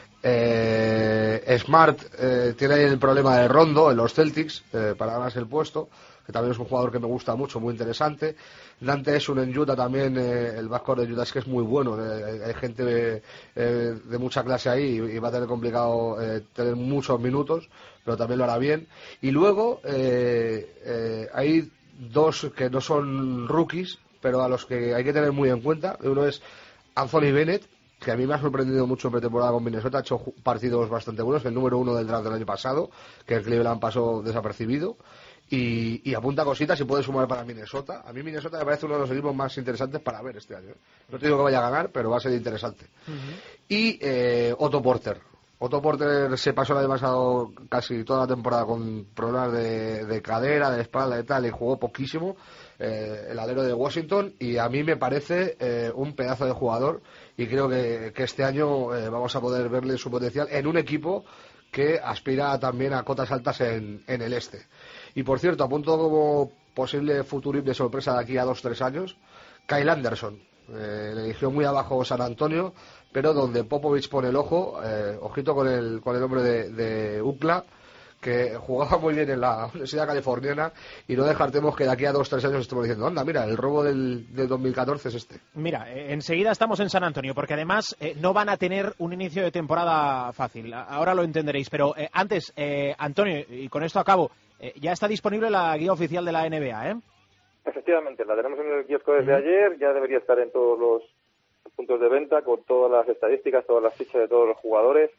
[SPEAKER 9] Eh, Smart eh, tiene el problema de Rondo en los Celtics eh, para ganarse el puesto, que también es un jugador que me gusta mucho, muy interesante. Dante Esun en Utah también, eh, el backcourt de Utah es que es muy bueno, eh, hay gente de, eh, de mucha clase ahí y, y va a tener complicado eh, tener muchos minutos, pero también lo hará bien. Y luego eh, eh, hay dos que no son rookies, pero a los que hay que tener muy en cuenta. Uno es Anthony Bennett, que a mí me ha sorprendido mucho en pretemporada con Minnesota, ha hecho partidos bastante buenos, el número uno del draft del año pasado, que el Cleveland pasó desapercibido, y, y apunta cositas y puede sumar para Minnesota. A mí Minnesota me parece uno de los equipos más interesantes para ver este año, ¿eh? No te digo que vaya a ganar, pero va a ser interesante. Uh-huh. Y eh, Otto Porter. Otto Porter se pasó el año pasado casi toda la temporada con problemas de, de cadera, de espalda y tal, y jugó poquísimo, eh, el alero de Washington, y a mí me parece eh, un pedazo de jugador, y creo que, que este año eh, vamos a poder verle su potencial en un equipo que aspira también a cotas altas en, en el este. Y por cierto, apunto como posible futurible sorpresa de aquí a dos o tres años, Kyle Anderson. Eh, le eligió muy abajo San Antonio, pero donde Popovich pone el ojo, eh, ojito con el, con el hombre de, de U C L A, que jugaba muy bien en la Universidad Californiana, y no descartemos que de aquí a dos o tres años estemos diciendo, anda, mira, el robo del, del dos mil catorce es este.
[SPEAKER 3] Mira, eh, enseguida estamos en San Antonio, porque además eh, no van a tener un inicio de temporada fácil, ahora lo entenderéis, pero eh, antes, eh, Antonio, y con esto acabo, eh, ya está disponible la guía oficial de la N B A, ¿eh?
[SPEAKER 10] Efectivamente, la tenemos en el kiosco desde uh-huh. ayer, ya debería estar en todos los puntos de venta, con todas las estadísticas, todas las fichas de todos los jugadores.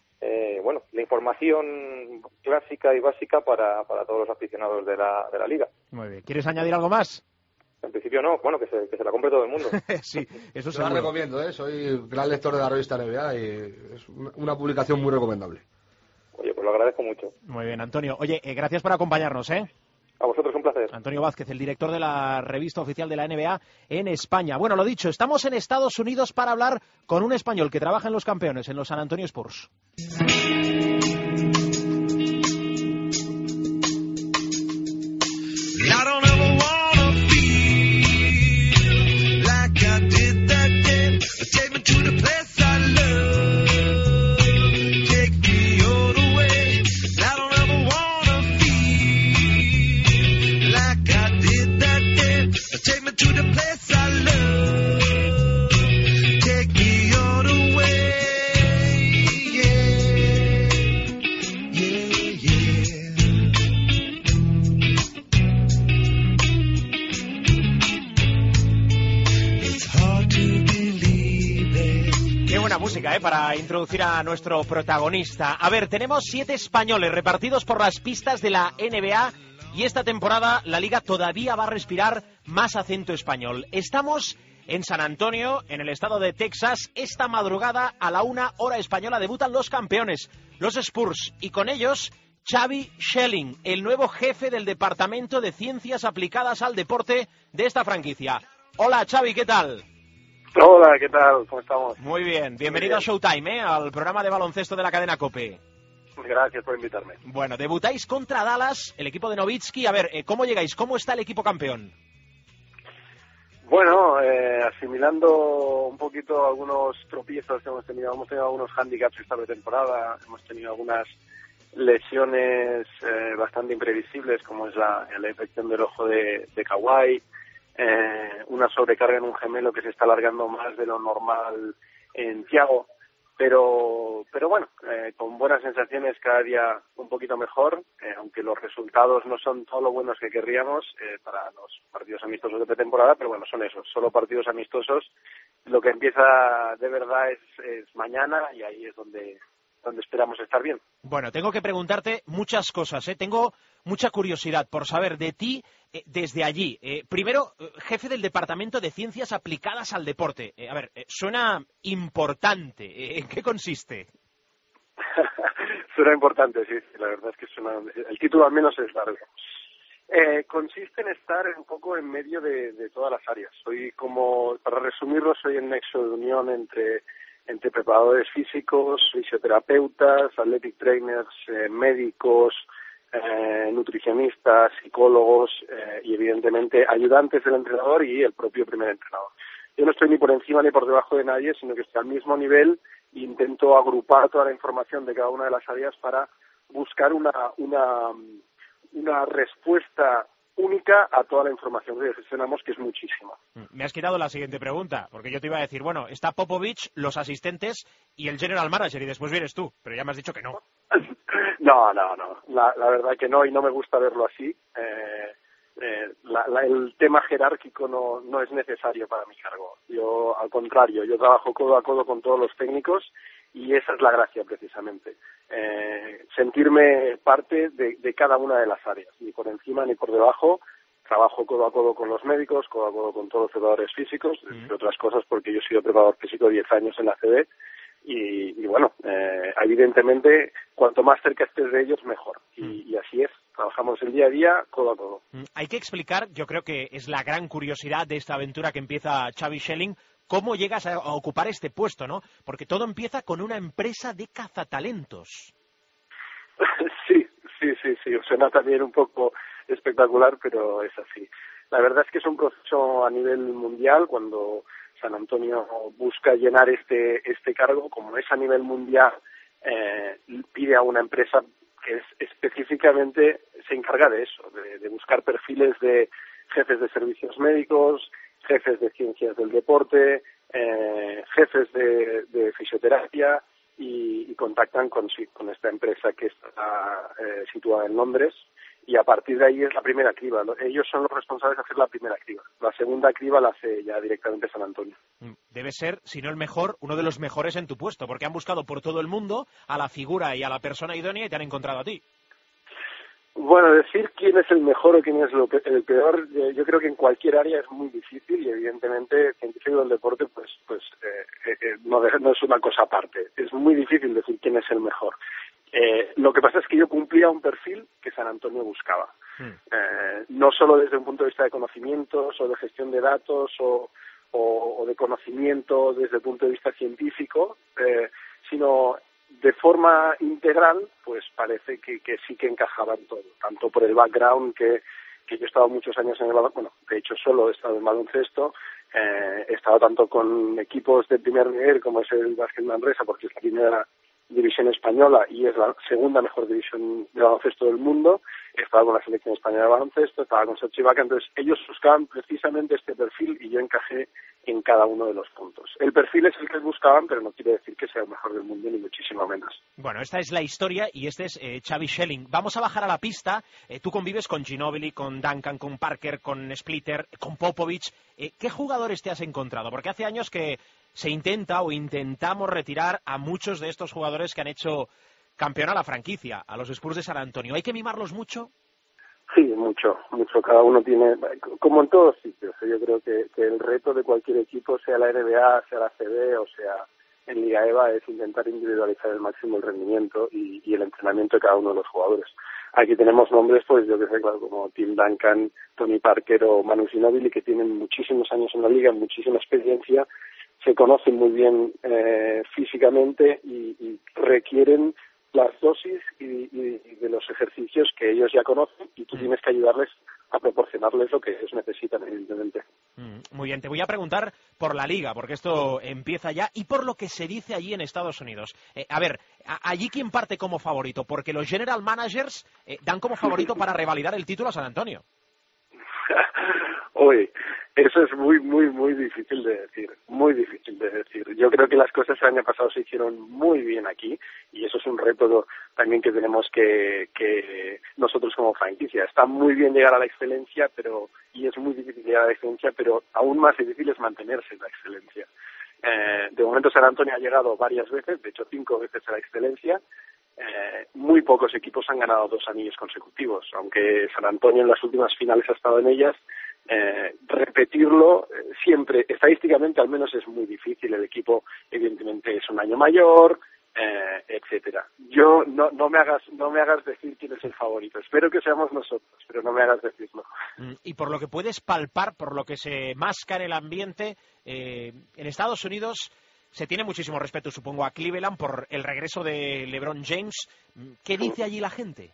[SPEAKER 10] Eh, bueno, la información clásica y básica para, para todos los aficionados de la, de la liga.
[SPEAKER 3] Muy bien. ¿Quieres añadir algo más?
[SPEAKER 10] En principio no, bueno, que se, que se la compre todo el mundo.
[SPEAKER 3] Sí, eso
[SPEAKER 9] se la recomiendo, ¿eh? Soy gran lector de la revista N B A y es una, una publicación muy recomendable.
[SPEAKER 10] Oye, pues lo agradezco mucho.
[SPEAKER 3] Muy bien, Antonio. Oye, eh, gracias por acompañarnos, ¿eh?
[SPEAKER 10] A vosotros un placer.
[SPEAKER 3] Antonio Vázquez, el director de la revista oficial de la N B A en España. Bueno, lo dicho, estamos en Estados Unidos para hablar con un español que trabaja en los campeones, en los San Antonio Spurs. Música, ¿eh? Para introducir a nuestro protagonista. A ver, tenemos siete españoles repartidos por las pistas de la N B A y esta temporada la liga todavía va a respirar más acento español. Estamos en San Antonio, en el estado de Texas. Esta madrugada a la una hora española debutan los campeones, los Spurs, y con ellos Xavi Schelling, el nuevo jefe del Departamento de Ciencias Aplicadas al Deporte de esta franquicia. Hola Xavi, ¿qué tal?
[SPEAKER 13] Hola, ¿qué tal? ¿Cómo estamos?
[SPEAKER 3] Muy bien, bienvenido Muy bien. a Showtime, ¿eh? Al programa de baloncesto de la cadena COPE.
[SPEAKER 13] Gracias por invitarme.
[SPEAKER 3] Bueno, debutáis contra Dallas, el equipo de Nowitzki. A ver, ¿cómo llegáis? ¿Cómo está el equipo campeón?
[SPEAKER 13] Bueno, eh, asimilando un poquito algunos tropiezos que hemos tenido. Hemos tenido algunos handicaps esta temporada, hemos tenido algunas lesiones eh, bastante imprevisibles, como es la, la infección del ojo de, de Kawhi. Eh, una sobrecarga en un gemelo que se está alargando más de lo normal en Thiago, pero pero bueno, eh, con buenas sensaciones, cada día un poquito mejor, eh, aunque los resultados no son todo lo buenos que querríamos eh, para los partidos amistosos de pretemporada, pero bueno, son esos, solo partidos amistosos. Lo que empieza de verdad es, es mañana, y ahí es donde donde esperamos estar bien.
[SPEAKER 3] Bueno, tengo que preguntarte muchas cosas, ¿eh? Tengo mucha curiosidad por saber de ti eh, desde allí. Eh, primero, eh, jefe del Departamento de Ciencias Aplicadas al Deporte. Eh, a ver, eh, suena importante. Eh, ¿En qué consiste?
[SPEAKER 13] Suena importante, sí, la verdad es que suena, el título al menos es largo. Eh, consiste en estar un poco en medio de, de todas las áreas. Soy como, para resumirlo, soy el nexo de unión entre entre preparadores físicos, fisioterapeutas, athletic trainers, eh, médicos, eh, nutricionistas, psicólogos eh, y evidentemente ayudantes del entrenador y el propio primer entrenador. Yo no estoy ni por encima ni por debajo de nadie, sino que estoy al mismo nivel e intento agrupar toda la información de cada una de las áreas para buscar una una, una respuesta única a toda la información que gestionamos, que es muchísima.
[SPEAKER 3] Me has quitado la siguiente pregunta, porque yo te iba a decir, bueno, está Popovich, los asistentes y el general manager, y después vienes tú, pero ya me has dicho que no.
[SPEAKER 13] No, no, no, la, la verdad que no, y no me gusta verlo así. Eh, eh, la, la, el tema jerárquico no, no es necesario para mi cargo. Yo, al contrario, yo trabajo codo a codo con todos los técnicos, y esa es la gracia, precisamente. Eh, sentirme parte de, de cada una de las áreas, ni por encima ni por debajo. Trabajo codo a codo con los médicos, codo a codo con todos los preparadores físicos, mm. entre otras cosas porque yo he sido preparador físico diez años en la C B, y, y bueno, eh, evidentemente, cuanto más cerca estés de ellos, mejor. Y, mm. y así es, trabajamos el día a día, codo a codo.
[SPEAKER 3] Mm. Hay que explicar, yo creo que es la gran curiosidad de esta aventura que empieza Xavi Schelling, cómo llegas a, a ocupar este puesto, ¿no? Porque todo empieza con una empresa de cazatalentos.
[SPEAKER 13] Sí, sí, sí, sí, suena también un poco espectacular, pero es así. La verdad es que es un proceso a nivel mundial. Cuando San Antonio busca llenar este este cargo, como es a nivel mundial, eh, pide a una empresa que es, específicamente se encarga de eso, de, de buscar perfiles de jefes de servicios médicos, jefes de ciencias del deporte, eh, jefes de, de fisioterapia, y, y contactan con, con esta empresa que está eh, situada en Londres, y a partir de ahí es la primera criba. Ellos son los responsables de hacer la primera criba. La segunda criba la hace ya directamente San Antonio.
[SPEAKER 3] Debe ser, si no el mejor, uno de los mejores en tu puesto, porque han buscado por todo el mundo a la figura y a la persona idónea y te han encontrado a ti.
[SPEAKER 13] Bueno, decir quién es el mejor o quién es lo pe- el peor, eh, yo creo que en cualquier área es muy difícil, y evidentemente científico del deporte pues pues eh, eh, no, de- no es una cosa aparte. Es muy difícil decir quién es el mejor. Eh, lo que pasa es que yo cumplía un perfil que San Antonio buscaba. Hmm. Eh, no solo desde un punto de vista de conocimientos o de gestión de datos o, o, o de conocimiento desde el punto de vista científico, eh, sino de forma integral, pues parece que, que sí que encajaba en todo, tanto por el background que, que yo he estado muchos años en el baloncesto, bueno, de hecho solo he estado en baloncesto, eh, he estado tanto con equipos de primer nivel como es el Básquet Manresa, porque es la primera división española y es la segunda mejor división de baloncesto del mundo. He estado con la selección española de baloncesto, estaba con Sergio Ibaka, entonces ellos buscaban precisamente este perfil y yo encajé en cada uno de los puntos. El perfil es el que buscaban, pero no quiere decir que sea el mejor del mundo, ni muchísimo menos.
[SPEAKER 3] Bueno, esta es la historia y este es eh, Xavi Schelling. Vamos a bajar a la pista. Eh, tú convives con Ginóbili, con Duncan, con Parker, con Splitter, con Popovich. Eh, ¿Qué jugadores te has encontrado? Porque hace años que se intenta o intentamos retirar a muchos de estos jugadores que han hecho campeón a la franquicia, a los Spurs de San Antonio. ¿Hay que mimarlos mucho?
[SPEAKER 13] Sí, mucho, mucho. Cada uno tiene, como en todos sitios, yo creo que, que el reto de cualquier equipo, sea la N B A, sea la C B o sea en Liga E V A, es intentar individualizar el máximo el rendimiento y, y el entrenamiento de cada uno de los jugadores. Aquí tenemos nombres, pues yo que sé, claro, como Tim Duncan, Tony Parker o Manu Ginóbili, que tienen muchísimos años en la liga, muchísima experiencia, se conocen muy bien eh, físicamente y, y requieren las dosis y, y, y de los ejercicios que ellos ya conocen, y tú tienes que ayudarles a proporcionarles lo que ellos necesitan, evidentemente.
[SPEAKER 3] Muy bien, te voy a preguntar por la Liga, porque esto empieza ya, y por lo que se dice allí en Estados Unidos. Eh, a ver, a, allí ¿quién parte como favorito? Porque los general managers eh, dan como favorito para revalidar el título a San Antonio.
[SPEAKER 13] Hoy, eso es muy, muy, muy difícil de decir, muy difícil de decir. Yo creo que las cosas el año pasado se hicieron muy bien aquí y eso es un reto también que tenemos que, que nosotros como franquicia. Está muy bien llegar a la excelencia, pero y es muy difícil llegar a la excelencia, pero aún más difícil es mantenerse en la excelencia. Eh, de momento San Antonio ha llegado varias veces, de hecho cinco veces a la excelencia. Eh, muy pocos equipos han ganado dos anillos consecutivos, aunque San Antonio en las últimas finales ha estado en ellas. Eh, repetirlo eh, siempre, estadísticamente al menos es muy difícil. El equipo evidentemente es un año mayor, eh, etcétera. Yo no, no me hagas no me hagas decir quién es el favorito. Espero que seamos nosotros, pero no me hagas decirlo.
[SPEAKER 3] Y por lo que puedes palpar, por lo que se masca en el ambiente, eh, en Estados Unidos se tiene muchísimo respeto, supongo, a Cleveland por el regreso de LeBron James. ¿Qué dice allí la gente?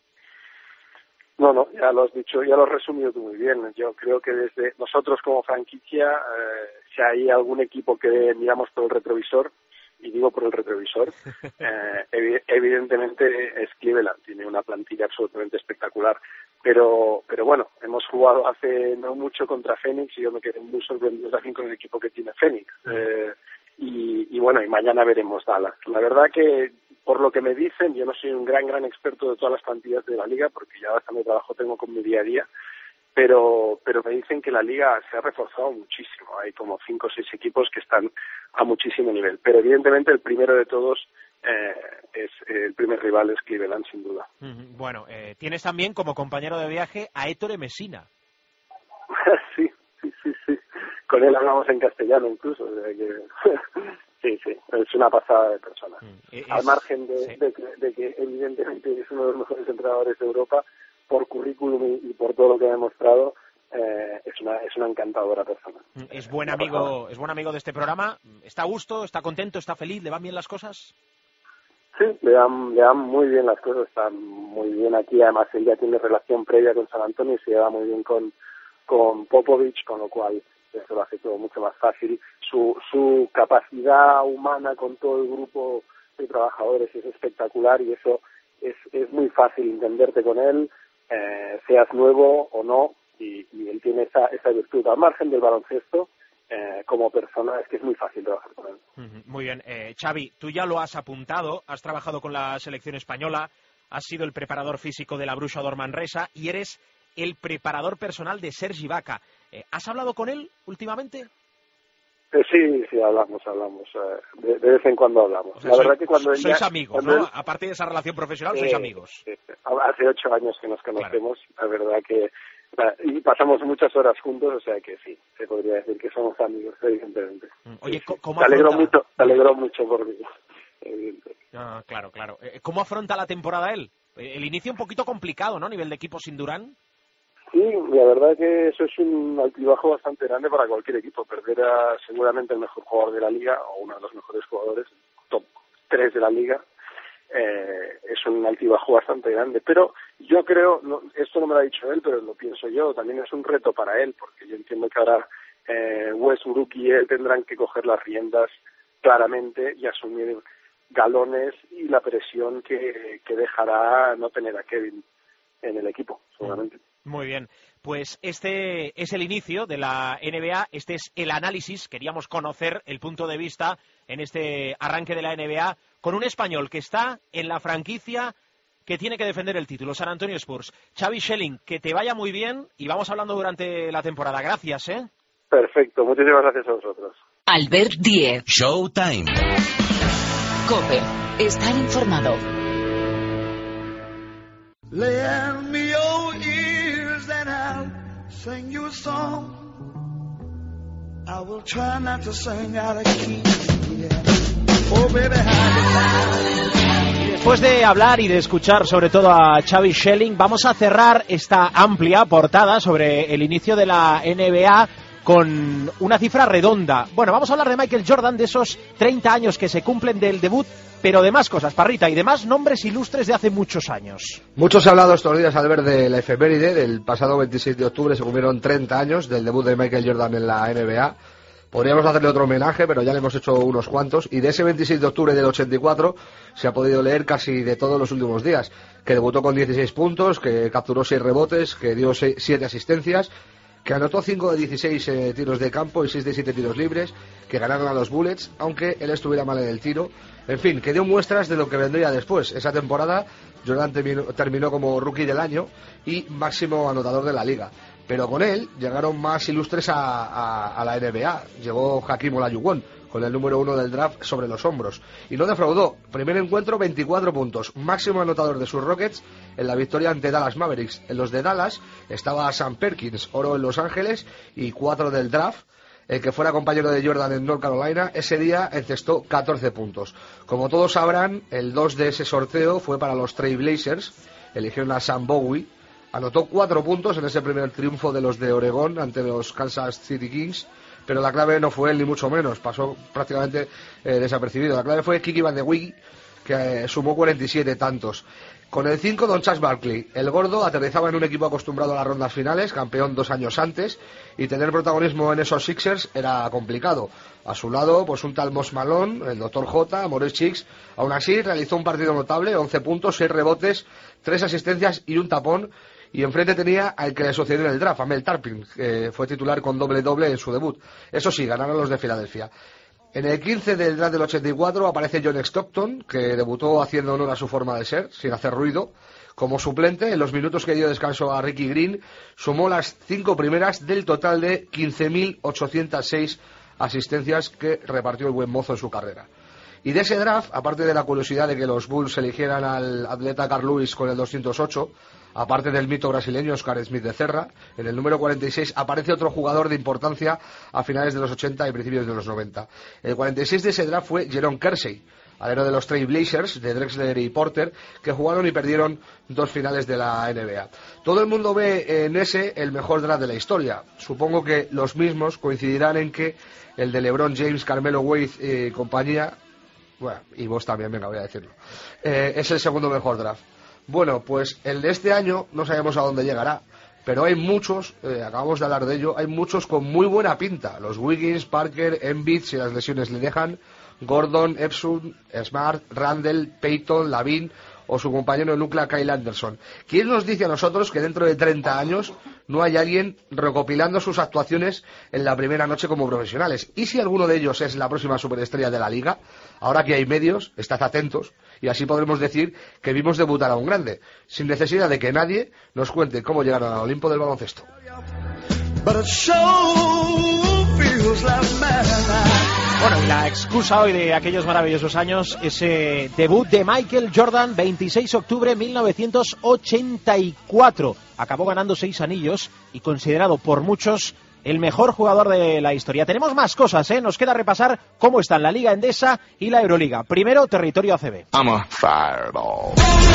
[SPEAKER 13] No, no, ya lo has dicho, ya lo has resumido tú muy bien. Yo creo que desde nosotros como franquicia, eh, si hay algún equipo que miramos por el retrovisor, y digo por el retrovisor, eh, ev evidentemente es Cleveland. Tiene una plantilla absolutamente espectacular. Pero pero bueno, hemos jugado hace no mucho contra Phoenix y yo me quedé muy sorprendido también con el equipo que tiene Phoenix. Eh, y, y bueno, y mañana veremos Dallas. La verdad que, por lo que me dicen, yo no soy un gran, gran experto de todas las plantillas de la liga, porque ya bastante trabajo tengo con mi día a día, pero pero me dicen que la liga se ha reforzado muchísimo. Hay como cinco o seis equipos que están a muchísimo nivel. Pero evidentemente el primero de todos, eh, es el primer rival es Cleveland, sin duda.
[SPEAKER 3] Bueno, eh, tienes también como compañero de viaje a Ettore Messina.
[SPEAKER 13] sí, sí, sí, sí. Con él hablamos en castellano incluso, o sea que sí, sí, es una pasada de persona. Es, Al margen de, sí. de, que, de que evidentemente es uno de los mejores entrenadores de Europa, por currículum y, y por todo lo que ha demostrado, eh, es una es una encantadora persona.
[SPEAKER 3] Es buen amigo, es buen amigo de este programa. ¿Está a gusto? ¿Está contento? ¿Está feliz? ¿Le van bien las cosas?
[SPEAKER 13] Sí, le dan, le dan muy bien las cosas, está muy bien aquí. Además, él ya tiene relación previa con San Antonio y se lleva muy bien con, con Popovich, con lo cual eso lo hace todo mucho más fácil. Su, su capacidad humana con todo el grupo de trabajadores es espectacular y eso es, es muy fácil entenderte con él, eh, seas nuevo o no, y, y él tiene esa, esa virtud. Al margen del baloncesto, eh, como persona, es que es muy fácil trabajar con él.
[SPEAKER 3] Muy bien. Eh, Xavi, tú ya lo has apuntado, has trabajado con la selección española, has sido el preparador físico de la Bruixa d'Or Manresa y eres el preparador personal de Sergi Ibaka. Eh, ¿Has hablado con él últimamente?
[SPEAKER 13] Eh, sí, sí, hablamos, hablamos. Eh, de, de vez en cuando hablamos.
[SPEAKER 3] O sea,
[SPEAKER 13] la
[SPEAKER 3] soy,
[SPEAKER 13] verdad que cuando
[SPEAKER 3] sois
[SPEAKER 13] ella,
[SPEAKER 3] amigos,
[SPEAKER 13] cuando
[SPEAKER 3] ¿no?
[SPEAKER 13] él,
[SPEAKER 3] Aparte de esa relación profesional, eh, sois amigos.
[SPEAKER 13] Eh, hace ocho años que nos conocemos, claro. La verdad que y pasamos muchas horas juntos, o sea que sí, se podría decir que somos amigos, evidentemente.
[SPEAKER 3] Oye,
[SPEAKER 13] sí,
[SPEAKER 3] ¿cómo
[SPEAKER 13] te alegro
[SPEAKER 3] afronta...
[SPEAKER 13] mucho, te alegro mucho por mí.
[SPEAKER 3] Ah, claro, claro. ¿Cómo afronta la temporada él? El inicio un poquito complicado, ¿no? A nivel de equipo sin Durán.
[SPEAKER 13] Sí, la verdad que eso es un altibajo bastante grande para cualquier equipo. Perder a seguramente el mejor jugador de la liga, o uno de los mejores jugadores, top tres de la liga, eh, es un altibajo bastante grande. Pero yo creo, no, esto no me lo ha dicho él, pero lo pienso yo, también es un reto para él, porque yo entiendo que ahora eh, Westbrook y él tendrán que coger las riendas claramente y asumir galones y la presión que, que dejará no tener a Kevin en el equipo, seguramente.
[SPEAKER 3] Muy bien, pues este es el inicio de la N B A, este es el análisis, queríamos conocer el punto de vista en este arranque de la N B A con un español que está en la franquicia que tiene que defender el título, San Antonio Spurs. Xavi Schelling, que te vaya muy bien y vamos hablando durante la temporada. Gracias, ¿eh?
[SPEAKER 13] Perfecto, muchísimas gracias a vosotros.
[SPEAKER 1] Albert Diez.
[SPEAKER 2] Showtime.
[SPEAKER 1] COPE. Estar informado.
[SPEAKER 11] Lend me your ears and I'll sing you a song. I will try not to sing out of key. Yeah. Oh, baby,
[SPEAKER 3] Después de hablar y de escuchar sobre todo a Xavi Schelling, vamos a cerrar esta amplia portada sobre el inicio de la N B A con una cifra redonda. Bueno, vamos a hablar de Michael Jordan, de esos treinta años que se cumplen del debut, pero de más cosas, Parrita, y de más nombres ilustres de hace muchos años.
[SPEAKER 9] Mucho se ha hablado estos días al ver de la efeméride del pasado veintiséis de octubre, se cumplieron treinta años del debut de Michael Jordan en la N B A. Podríamos hacerle otro homenaje, pero ya le hemos hecho unos cuantos, y de ese veintiséis de octubre del ochenta y cuatro se ha podido leer casi de todos los últimos días, que debutó con dieciséis puntos, que capturó seis rebotes, que dio siete asistencias, que anotó cinco de dieciséis eh, tiros de campo y seis de siete tiros libres, que ganaron a los Bullets, aunque él estuviera mal en el tiro. En fin, que dio muestras de lo que vendría después. Esa temporada Jordan terminó, terminó como rookie del año y máximo anotador de la liga. Pero con él llegaron más ilustres a, a, a la N B A. Llegó Hakeem Olajuwon con el número uno del draft sobre los hombros. Y no defraudó. Primer encuentro, veinticuatro puntos. Máximo anotador de sus Rockets en la victoria ante Dallas Mavericks. En los de Dallas estaba Sam Perkins, oro en Los Ángeles y cuatro del draft. El que fuera compañero de Jordan en North Carolina, ese día encestó catorce puntos. Como todos sabrán, el dos de ese sorteo fue para los Trail Blazers. Eligieron a Sam Bowie. Anotó cuatro puntos en ese primer triunfo de los de Oregón ante los Kansas City Kings. Pero la clave no fue él, ni mucho menos. Pasó prácticamente eh, desapercibido. La clave fue Kiki Van de Wiggy, que eh, sumó cuarenta y siete tantos. Con el cinco, Don Charles Barkley. El gordo aterrizaba en un equipo acostumbrado a las rondas finales, campeón dos años antes, y tener protagonismo en esos Sixers era complicado. A su lado, pues un tal Mos Malone, el doctor J, Maurice Cheeks. Aún así, realizó un partido notable, once puntos, seis rebotes, tres asistencias y un tapón. Y enfrente tenía al que le sucedió en el draft, a Mel Tarpin, que fue titular con doble-doble en su debut. Eso sí, ganaron los de Filadelfia. En el quince del draft del ochenta y cuatro aparece John Stockton, que debutó haciendo honor a su forma de ser, sin hacer ruido. Como suplente, en los minutos que dio descanso a Ricky Green, sumó las cinco primeras del total de quince mil ochocientas seis asistencias que repartió el buen mozo en su carrera. Y de ese draft, aparte de la curiosidad de que los Bulls eligieran al atleta Carl Lewis con el doscientos ocho, aparte del mito brasileño Oscar Smith de Serra, en el número cuarenta y seis aparece otro jugador de importancia a finales de los ochenta y principios de los noventa. El cuarenta y seis de ese draft fue Jerome Kersey, alero de los Trail Blazers, de Drexler y Porter, que jugaron y perdieron dos finales de la N B A. Todo el mundo ve en ese el mejor draft de la historia. Supongo que los mismos coincidirán en que el de LeBron James, Carmelo Wade y compañía, bueno, y vos también, venga, voy a decirlo, eh, es el segundo mejor draft. Bueno, pues el de este año no sabemos a dónde llegará, pero hay muchos, eh, acabamos de hablar de ello, hay muchos con muy buena pinta. Los Wiggins, Parker, Embiid, si las lesiones le dejan, Gordon, Epson, Smart, Randle, Peyton, Lavin o su compañero de núcleo Kyle Anderson. ¿Quién nos dice a nosotros que dentro de treinta años no hay alguien recopilando sus actuaciones en la primera noche como profesionales? ¿Y si alguno de ellos es la próxima superestrella de la liga? Ahora que hay medios, estad atentos, y así podremos decir que vimos debutar a un grande, sin necesidad de que nadie nos cuente cómo llegaron al Olimpo del baloncesto.
[SPEAKER 3] Bueno, y la excusa hoy de aquellos maravillosos años, ese debut de Michael Jordan, veintiséis de octubre de mil novecientos ochenta y cuatro. Acabó ganando seis anillos y considerado por muchos el mejor jugador de la historia. Tenemos más cosas, ¿eh? Nos queda repasar cómo están la Liga Endesa y la Euroliga. Primero, territorio A C B.
[SPEAKER 14] I'm a fireball.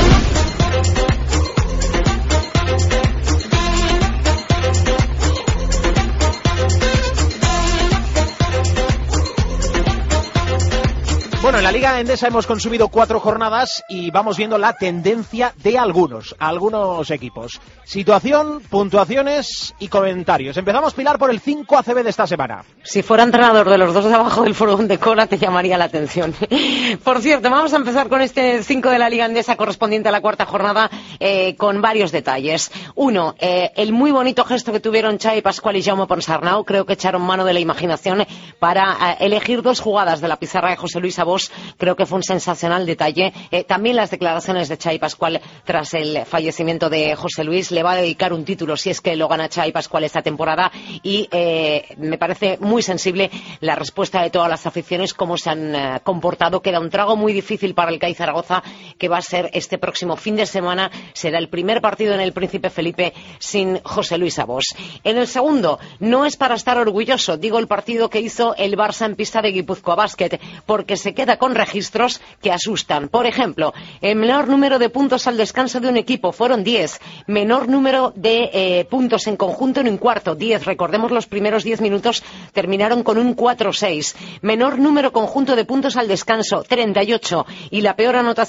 [SPEAKER 3] Bueno, en la Liga Endesa hemos consumido cuatro jornadas y vamos viendo la tendencia de algunos, algunos equipos. Situación, puntuaciones y comentarios. Empezamos, Pilar, por el cinco A C B de esta semana.
[SPEAKER 5] Si fuera entrenador de los dos de abajo del furgón de cola, te llamaría la atención. Por cierto, vamos a empezar con este cinco de la Liga Endesa correspondiente a la cuarta jornada, eh, con varios detalles. Uno, eh, el muy bonito gesto que tuvieron Xavi Pascual y Jaume Ponsarnau. Creo que echaron mano de la imaginación para eh, elegir dos jugadas de la pizarra de José Luis Abos. Creo que fue un sensacional detalle. Eh, también las declaraciones de Xavi Pascual tras el fallecimiento de José Luis. Le va a dedicar un título si es que lo gana Xavi Pascual esta temporada, y eh, me parece muy sensible la respuesta de todas las aficiones, cómo se han eh, comportado. Queda un trago muy difícil para el C A I Zaragoza, que va a ser este próximo fin de semana. Será el primer partido en el Príncipe Felipe sin José Luis Abos. En el segundo, no es para estar orgulloso, digo el partido que hizo el Barça en pista de Guipúzcoa Basket, porque se queda con registros que asustan. Por ejemplo, el menor número de puntos al descanso de un equipo fueron diez. Menor número de eh, puntos en conjunto en un cuarto, diez. Recordemos, los primeros diez minutos terminaron con un cuatro seis. Menor número conjunto de puntos al descanso, treinta y ocho. Y la peor anotación de un equipo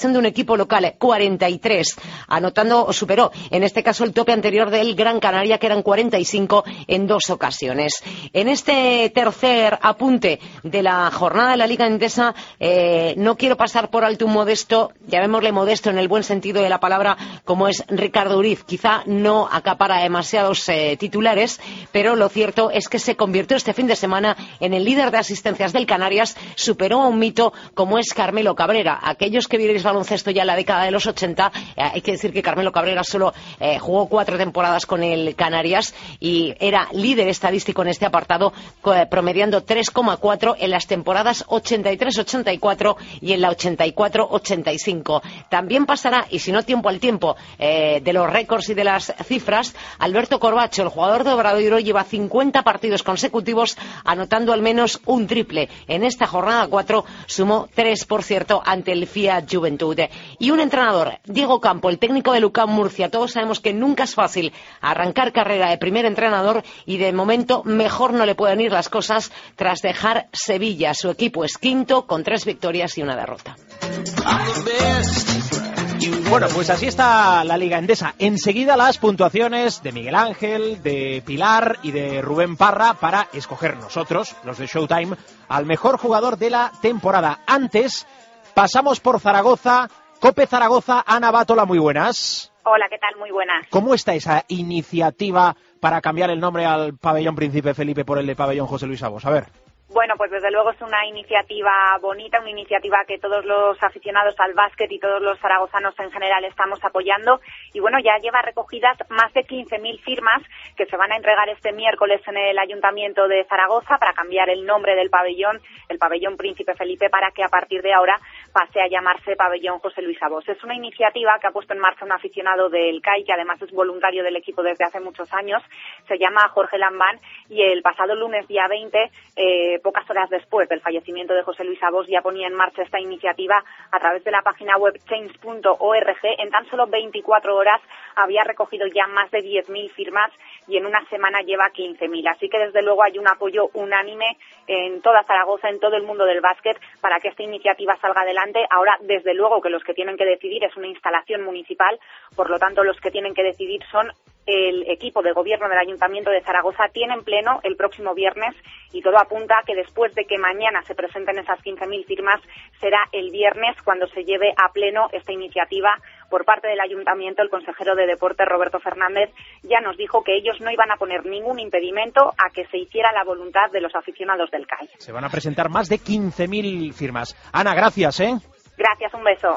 [SPEAKER 5] equipo local, cuarenta y tres, anotando, superó en este caso el tope anterior del Gran Canaria, que eran cuarenta y cinco en dos ocasiones. En este tercer apunte de la jornada de la Liga Endesa, eh, no quiero pasar por alto un modesto, llamémosle modesto en el buen sentido de la palabra, como es Ricardo Uriz. Quizá no acapara demasiados eh, titulares, pero lo cierto es que se convirtió este fin de semana en el líder de asistencias del Canarias, superó a un mito como es Carmelo Cabrera. Aquellos que vierais baloncesto ya en la década de los ochenta, eh, hay que decir que Carmelo Cabrera solo eh, jugó cuatro temporadas con el Canarias y era líder estadístico en este apartado, eh, promediando tres coma cuatro en las temporadas ochenta y tres ochenta y cuatro y en la ochenta y cuatro ochenta y cinco. También pasará, y si no tiempo al tiempo, eh, de los récords y de las cifras, Alberto Corbacho, el jugador de Obradoiro, lleva cincuenta partidos consecutivos anotando al menos un triple. En esta jornada cuatro sumó tres, por cierto, ante el Fiat Juventud. Y un entrenador, Diego Campo, el técnico de Lucán Murcia. Todos sabemos que nunca es fácil arrancar carrera de primer entrenador y de momento mejor no le pueden ir las cosas tras dejar Sevilla. Su equipo es quinto con tres victorias y una derrota.
[SPEAKER 3] Bueno, pues así está la Liga Endesa. Enseguida las puntuaciones de Miguel Ángel, de Pilar y de Rubén Parra para escoger nosotros, los de Showtime, al mejor jugador de la temporada. Antes, pasamos por Zaragoza. Cope Zaragoza, Ana Bátola, muy buenas.
[SPEAKER 14] Hola, ¿qué tal? Muy buenas.
[SPEAKER 3] ¿Cómo está esa iniciativa para cambiar el nombre al pabellón Príncipe Felipe por el de pabellón José Luis Abos? A ver.
[SPEAKER 14] Bueno, pues desde luego es una iniciativa bonita, una iniciativa que todos los aficionados al básquet y todos los zaragozanos en general estamos apoyando. Y bueno, ya lleva recogidas más de quince mil firmas que se van a entregar este miércoles en el Ayuntamiento de Zaragoza para cambiar el nombre del pabellón, el pabellón Príncipe Felipe, para que a partir de ahora pase a llamarse pabellón José Luis Abos. Es una iniciativa que ha puesto en marcha un aficionado del C A I, que además es voluntario del equipo desde hace muchos años. Se llama Jorge Lambán y el pasado lunes, día veinte, eh, pocas horas después del fallecimiento de José Luis Abos, ya ponía en marcha esta iniciativa a través de la página web change punto org. En tan solo veinticuatro horas había recogido ya más de diez mil firmas y en una semana lleva quince mil. Así que desde luego hay un apoyo unánime en toda Zaragoza, en todo el mundo del básquet, para que esta iniciativa salga adelante. Ahora, desde luego que los que tienen que decidir es una instalación municipal, por lo tanto los que tienen que decidir son el equipo de gobierno del Ayuntamiento de Zaragoza. Tienen pleno el próximo viernes y todo apunta a que después de que mañana se presenten esas quince mil firmas, será el viernes cuando se lleve a pleno esta iniciativa por parte del Ayuntamiento. El consejero de Deportes, Roberto Fernández, ya nos dijo que ellos no iban a poner ningún impedimento a que se hiciera la voluntad de los aficionados del C A I.
[SPEAKER 3] Se van a presentar más de quince mil firmas. Ana, gracias, ¿eh?
[SPEAKER 14] Gracias, un beso.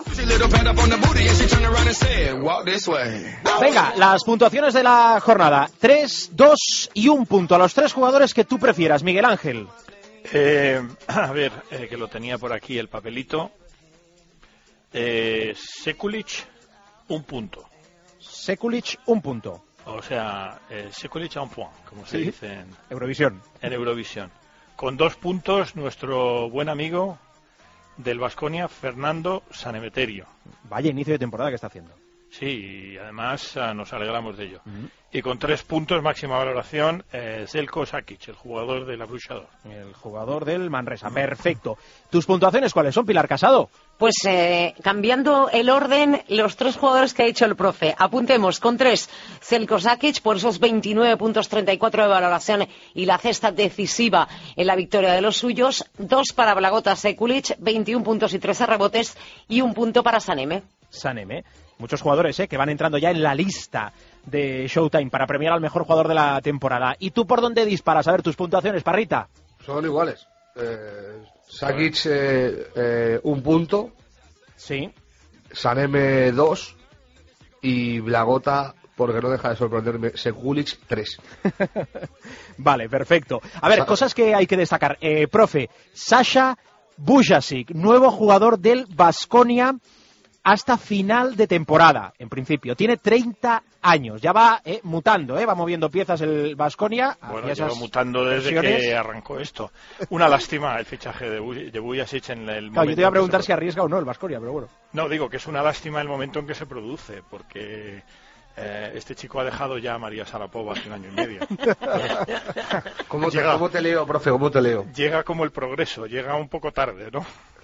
[SPEAKER 3] Venga, las puntuaciones de la jornada. Tres, dos y un punto a los tres jugadores que tú prefieras. Miguel Ángel.
[SPEAKER 8] Eh, a ver, eh, que lo tenía por aquí el papelito. Eh, Sekulic, un punto.
[SPEAKER 3] Sekulic, un punto.
[SPEAKER 8] O sea, eh, Sekulic a un point, como se
[SPEAKER 3] Sí.
[SPEAKER 8] dice en
[SPEAKER 3] Eurovisión.
[SPEAKER 8] En Eurovisión. Con dos puntos, nuestro buen amigo del Baskonia, Fernando Sanemeterio.
[SPEAKER 3] Vaya inicio de temporada que está haciendo.
[SPEAKER 8] Sí, y además ah, nos alegramos de ello. Uh-huh. Y con tres puntos, máxima valoración, eh, Zeljko Sakic, el jugador de la Bruchador.
[SPEAKER 3] El jugador del Manresa, perfecto. ¿Tus puntuaciones cuáles son, Pilar Casado?
[SPEAKER 5] Pues eh, cambiando el orden, los tres jugadores que ha dicho el profe. Apuntemos con tres, Zeljko Sakic, por esos veintinueve puntos treinta y cuatro de valoración y la cesta decisiva en la victoria de los suyos. Dos para Blagota Sekulic, veintiún puntos y trece rebotes, y un punto para Saneme.
[SPEAKER 3] Saneme. Muchos jugadores eh, que van entrando ya en la lista de Showtime para premiar al mejor jugador de la temporada. ¿Y tú por dónde disparas? A ver, tus puntuaciones, Parrita.
[SPEAKER 9] Son iguales. Eh, Sakic, eh, eh, un punto.
[SPEAKER 3] Sí.
[SPEAKER 9] Saneme, dos. Y Blagota, porque no deja de sorprenderme, Sekulic, tres.
[SPEAKER 3] Vale, perfecto. A ver, Sa- cosas que hay que destacar. Eh, profe, Sasha Bujasic, nuevo jugador del Baskonia hasta final de temporada, en principio. Tiene treinta años, ya va eh, mutando, eh, va moviendo piezas el Baskonia.
[SPEAKER 8] Bueno, lleva mutando desde versiones. que arrancó esto. Una lástima el fichaje de, Bu- de Bujasic en el
[SPEAKER 3] claro, yo te iba a preguntar si arriesga o no el Baskonia, pero bueno.
[SPEAKER 8] No, digo que es una lástima el momento en que se produce, porque eh, este chico ha dejado ya a María Sarapova hace un año y medio.
[SPEAKER 9] ¿Cómo, te, llega, ¿Cómo te leo, profe? ¿Cómo te leo?
[SPEAKER 8] Llega como el progreso, llega un poco tarde, ¿no?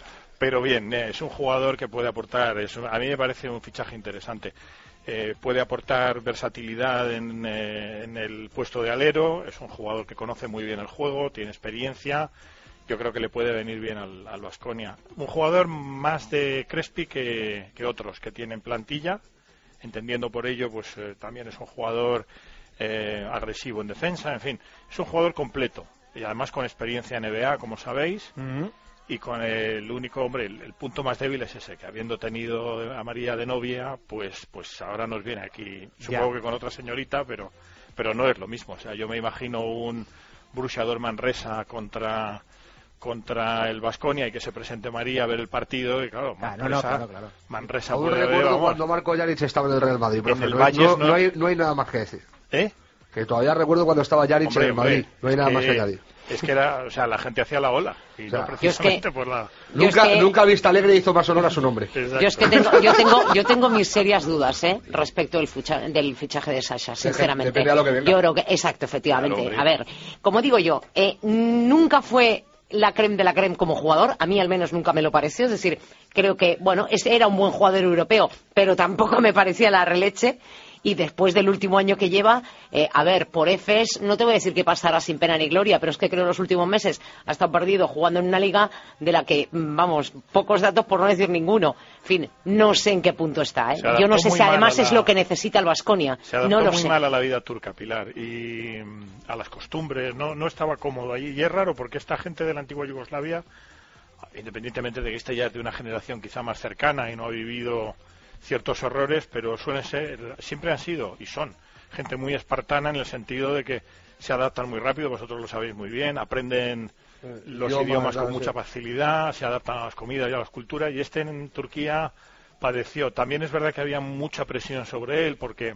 [SPEAKER 8] pero bien, eh, es un jugador que puede aportar, es, a mí me parece un fichaje interesante. Eh, puede aportar versatilidad en, eh, en el puesto de alero, es un jugador que conoce muy bien el juego, tiene experiencia, yo creo que le puede venir bien al, al Baskonia. Un jugador más de Crespi que, que otros que tienen plantilla, entendiendo por ello, pues eh, también es un jugador eh, agresivo en defensa, en fin, es un jugador completo y además con experiencia en N B A, como sabéis. Uh-huh. Y con el único, hombre, el, el punto más débil es ese, que habiendo tenido a María de novia, pues pues ahora nos viene aquí, supongo ya. que con otra señorita, pero pero no es lo mismo. O sea, yo me imagino un Borussia Manresa contra contra el Baskonia y que se presente María a ver el partido y claro,
[SPEAKER 3] ah,
[SPEAKER 8] Manresa,
[SPEAKER 3] no, no, claro, claro.
[SPEAKER 8] Manresa
[SPEAKER 9] Aún
[SPEAKER 8] puede
[SPEAKER 9] recuerdo
[SPEAKER 8] ver,
[SPEAKER 9] cuando Marco Jaric estaba en el Real Madrid, profe,
[SPEAKER 8] en el
[SPEAKER 9] no,
[SPEAKER 8] Valles,
[SPEAKER 9] no,
[SPEAKER 8] no,
[SPEAKER 9] no, hay, no hay nada más que decir.
[SPEAKER 8] ¿Eh?
[SPEAKER 9] Que todavía recuerdo cuando estaba Jaric
[SPEAKER 8] hombre,
[SPEAKER 9] en el Madrid,
[SPEAKER 8] hombre,
[SPEAKER 9] no hay nada
[SPEAKER 8] que,
[SPEAKER 9] más que añadir.
[SPEAKER 8] Es que era, o sea, la gente hacía la ola y o sea, no precisamente
[SPEAKER 5] es que,
[SPEAKER 8] por la...
[SPEAKER 9] Nunca,
[SPEAKER 5] es que,
[SPEAKER 9] nunca Vista Alegre hizo más honor a su nombre.
[SPEAKER 5] Exacto. Yo es que tengo, yo tengo, yo tengo mis serias dudas, ¿eh? Respecto del, fucha, del fichaje de Sasha, sinceramente.
[SPEAKER 9] Depende de lo que venga.
[SPEAKER 5] Yo creo que, exacto, efectivamente.
[SPEAKER 8] Claro,
[SPEAKER 5] a ver, como digo yo, eh, nunca fue la creme de la creme como jugador, a mí al menos nunca me lo pareció, es decir, creo que, bueno, era un buen jugador europeo, pero tampoco me parecía la releche. Y después del último año que lleva, eh, a ver, por Efes, no te voy a decir que pasará sin pena ni gloria, pero es que creo que los últimos meses ha estado perdido jugando en una liga de la que, vamos, pocos datos por no decir ninguno. En fin, no sé en qué punto está, ¿eh? Yo no sé si además la... es lo que necesita el Baskonia.
[SPEAKER 8] Se adaptó
[SPEAKER 5] no lo
[SPEAKER 8] muy
[SPEAKER 5] sé.
[SPEAKER 8] mal a la vida turca, Pilar, y a las costumbres, no, no estaba cómodo allí. Y es raro porque esta gente de la antigua Yugoslavia, independientemente de que esta ya es de una generación quizá más cercana y no ha vivido ciertos horrores, pero suelen ser, siempre han sido y son gente muy espartana en el sentido de que se adaptan muy rápido, vosotros lo sabéis muy bien, aprenden los idiomas, idiomas con mucha facilidad, se adaptan a las comidas y a las culturas, y este en Turquía padeció. También es verdad que había mucha presión sobre él porque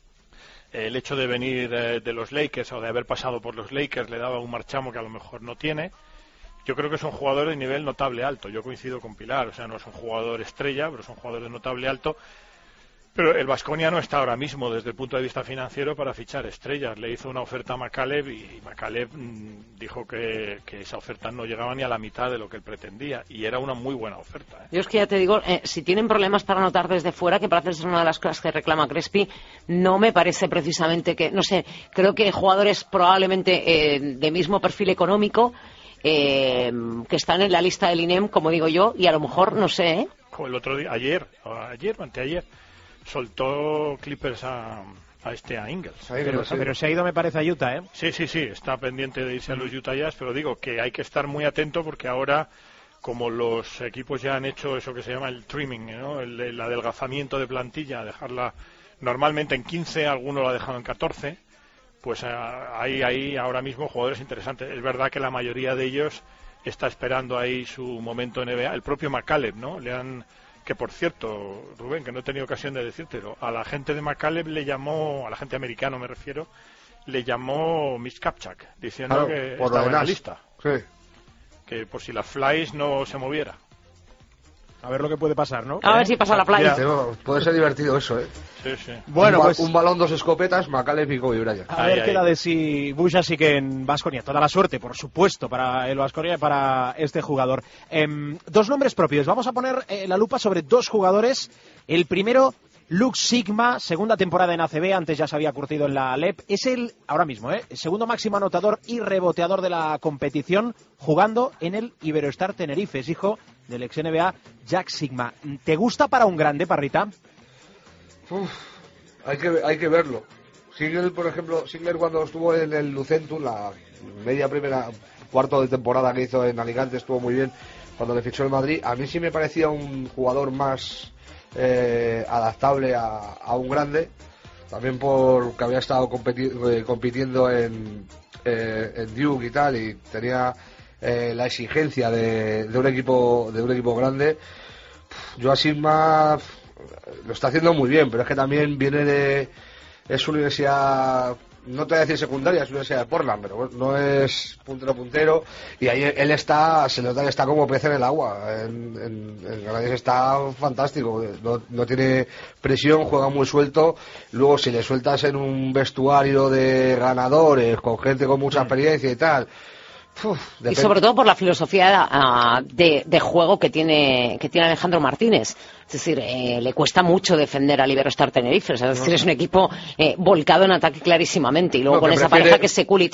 [SPEAKER 8] el hecho de venir de los Lakers o de haber pasado por los Lakers le daba un marchamo que a lo mejor no tiene. Yo creo que es un jugador de nivel notable alto. Yo coincido con Pilar, o sea, no es un jugador estrella, pero es un jugador de notable alto. Pero el Baskonia no está ahora mismo, desde el punto de vista financiero, para fichar estrellas. Le hizo una oferta a Macaleb y Macaleb mmm, dijo que, que esa oferta no llegaba ni a la mitad de lo que él pretendía. Y era una muy buena oferta, ¿eh?
[SPEAKER 5] Yo es que ya te digo, eh, si tienen problemas para anotar desde fuera, que parece ser una de las cosas que reclama Crespi, no me parece precisamente que, no sé, creo que jugadores probablemente eh, de mismo perfil económico, Eh, que están en la lista del I N E M, como digo yo, y a lo mejor, no sé, ¿eh?
[SPEAKER 8] Como el otro día, ayer, ayer o anteayer, soltó Clippers a, a este, a Ingles.
[SPEAKER 3] Pero, pero se ha ido, me parece, a Utah, ¿eh?
[SPEAKER 8] Sí, sí, sí, está pendiente de irse a los Utah Jazz, pero digo que hay que estar muy atento porque ahora, como los equipos ya han hecho eso que se llama el trimming, ¿no? El, el adelgazamiento de plantilla, dejarla normalmente en quince, algunos lo ha dejado en catorce, pues hay ahí ahora mismo jugadores interesantes. Es verdad que la mayoría de ellos está esperando ahí su momento en N B A. El propio Macaleb, ¿no? Le han, que por cierto, Rubén, que no he tenido ocasión de decírtelo, a la gente de Macaleb le llamó, a la gente americano me refiero, le llamó Miss Kapchak, diciendo claro, que estaba en la lista.
[SPEAKER 9] Sí.
[SPEAKER 8] Que por si la Flies no se moviera.
[SPEAKER 3] A ver lo que puede pasar, ¿no?
[SPEAKER 5] A ver si pasa la playa.
[SPEAKER 9] Puede ser divertido eso, ¿eh?
[SPEAKER 8] Sí, sí.
[SPEAKER 3] Bueno,
[SPEAKER 9] un, ba
[SPEAKER 3] pues,
[SPEAKER 9] un balón, dos escopetas, Macaleb y Kobe Bryant.
[SPEAKER 3] A ver qué da de si Bush así que en Baskonia. Toda la suerte, por supuesto, para el Baskonia y para este jugador. Eh, dos nombres propios. Vamos a poner eh, la lupa sobre dos jugadores. El primero, Lux Sigma, segunda temporada en A C B, antes ya se había curtido en la Alep. Es el, ahora mismo, ¿eh? el segundo máximo anotador y reboteador de la competición, jugando en el Iberostar Tenerife. Es hijo del ex N B A Jack Sigma. ¿Te gusta para un grande, Parrita?
[SPEAKER 9] Uf, hay que hay que verlo. Sigler, por ejemplo, Sigler cuando estuvo en el Lucentum, la media primera cuarto de temporada que hizo en Alicante, estuvo muy bien cuando le fichó el Madrid. A mí sí me parecía un jugador más eh, adaptable a, a un grande, también porque había estado competi eh, compitiendo en, eh, en Duke y tal, y tenía eh, la exigencia de, de un equipo de un equipo grande. Yo a Sigma lo está haciendo muy bien, pero es que también viene de... es una universidad, no te voy a decir secundaria, es una universidad de Portland, pero no es puntero puntero, y ahí él está, se nota que está como pez en el agua. En, en, en Canarias está fantástico, no, no tiene presión, juega muy suelto. Luego si le sueltas en un vestuario de ganadores, con gente con mucha experiencia y tal, Uf,
[SPEAKER 5] y sobre todo por la filosofía uh, de, de juego que tiene que tiene Alejandro Martínez. Es decir, eh, le cuesta mucho defender al Iberostar Tenerife. Es decir, es un equipo eh, volcado en ataque clarísimamente. Y luego no, con esa prefiere... pareja que es Sekulic.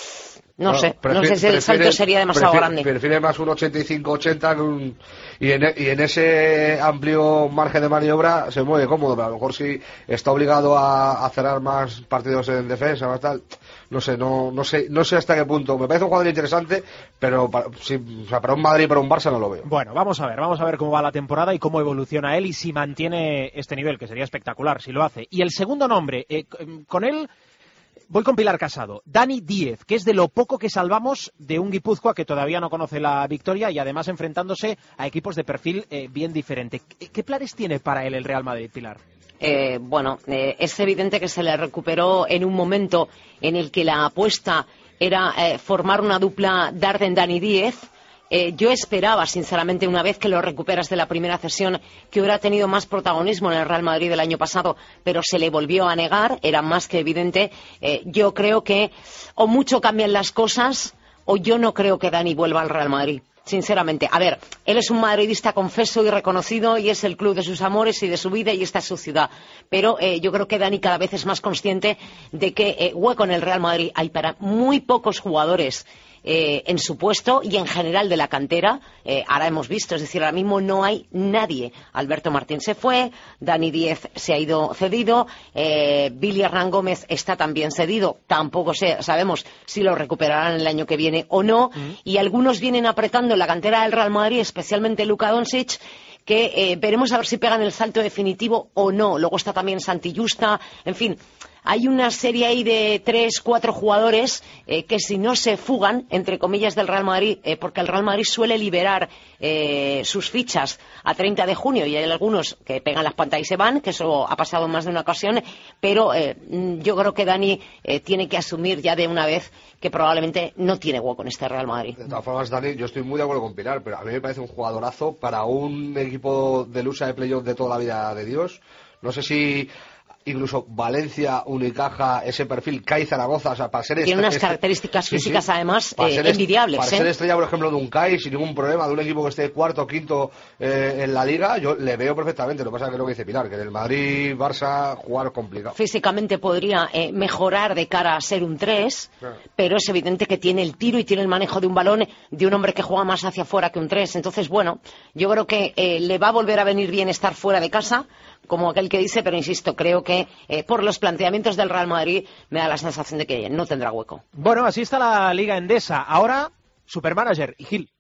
[SPEAKER 5] No, no sé, prefiere, no sé si el salto sería demasiado
[SPEAKER 9] prefiere,
[SPEAKER 5] grande.
[SPEAKER 9] Prefiere más un ochenta y cinco ochenta un, y, en, y en ese amplio margen de maniobra se mueve cómodo, pero a lo mejor si está obligado a, a cerrar más partidos en defensa, más tal, no sé, no, no sé, no sé hasta qué punto. Me parece un jugador interesante, pero para, si, o sea, para un Madrid y para un Barça no lo veo.
[SPEAKER 3] Bueno, vamos a ver, vamos a ver cómo va la temporada y cómo evoluciona él y si mantiene este nivel, que sería espectacular si lo hace. Y el segundo nombre, eh, con él voy con Pilar Casado. Dani Díez, que es de lo poco que salvamos de un Guipúzcoa que todavía no conoce la victoria y además enfrentándose a equipos de perfil eh, bien diferente. ¿Qué, ¿Qué planes tiene para él el Real Madrid, Pilar?
[SPEAKER 5] Eh, bueno, eh, es evidente que se le recuperó en un momento en el que la apuesta era eh, formar una dupla Darden-Dani Díez. Eh, yo esperaba, sinceramente, una vez que lo recuperas de la primera cesión, que hubiera tenido más protagonismo en el Real Madrid del año pasado, pero se le volvió a negar, era más que evidente. Eh, yo creo que o mucho cambian las cosas, o yo no creo que Dani vuelva al Real Madrid. Sinceramente, a ver, él es un madridista confeso y reconocido y es el club de sus amores y de su vida y esta es su ciudad. Pero eh, yo creo que Dani cada vez es más consciente de que eh, hueco en el Real Madrid hay para muy pocos jugadores Eh, en su puesto y en general de la cantera. Eh, ahora hemos visto, es decir, ahora mismo no hay nadie. Alberto Martín se fue, Dani Díez se ha ido cedido, eh, Billy Hernán Gómez está también cedido, tampoco sé, sabemos si lo recuperarán el año que viene o no, mm. y algunos vienen apretando en la cantera del Real Madrid, especialmente Luka Doncic, que eh, veremos a ver si pegan el salto definitivo o no. Luego está también Santi Justa, en fin. Hay una serie ahí de tres, cuatro jugadores eh, que si no se fugan, entre comillas, del Real Madrid, eh, porque el Real Madrid suele liberar eh, sus fichas a treinta de junio y hay algunos que pegan las pantallas y se van, que eso ha pasado en más de una ocasión, pero eh, yo creo que Dani eh, tiene que asumir ya de una vez que probablemente no tiene hueco en este Real Madrid.
[SPEAKER 9] De todas formas, Dani, yo estoy muy de acuerdo con Pilar, pero a mí me parece un jugadorazo para un equipo de lucha de playoff de toda la vida de Dios. No sé si incluso Valencia, Unicaja, ese perfil, C A I Zaragoza, o sea, para ser...
[SPEAKER 5] Tiene unas características
[SPEAKER 9] sí,
[SPEAKER 5] físicas,
[SPEAKER 9] sí,
[SPEAKER 5] además, eh, envidiables.
[SPEAKER 9] Para
[SPEAKER 5] ¿eh?
[SPEAKER 9] ser estrella, por ejemplo, de un C A I, sin ningún problema, de un equipo que esté cuarto o quinto eh, en la Liga, yo le veo perfectamente. Lo que pasa es que lo que dice Pilar, que en el Madrid-Barça jugar complicado.
[SPEAKER 5] Físicamente podría eh, mejorar de cara a ser un tres, claro, pero es evidente que tiene el tiro y tiene el manejo de un balón de un hombre que juega más hacia afuera que un tres. Entonces, bueno, yo creo que eh, le va a volver a venir bien estar fuera de casa, como aquel que dice, pero insisto, creo que eh, por los planteamientos del Real Madrid me da la sensación de que no tendrá hueco.
[SPEAKER 3] Bueno, así está la Liga Endesa. Ahora, Supermanager y Gil.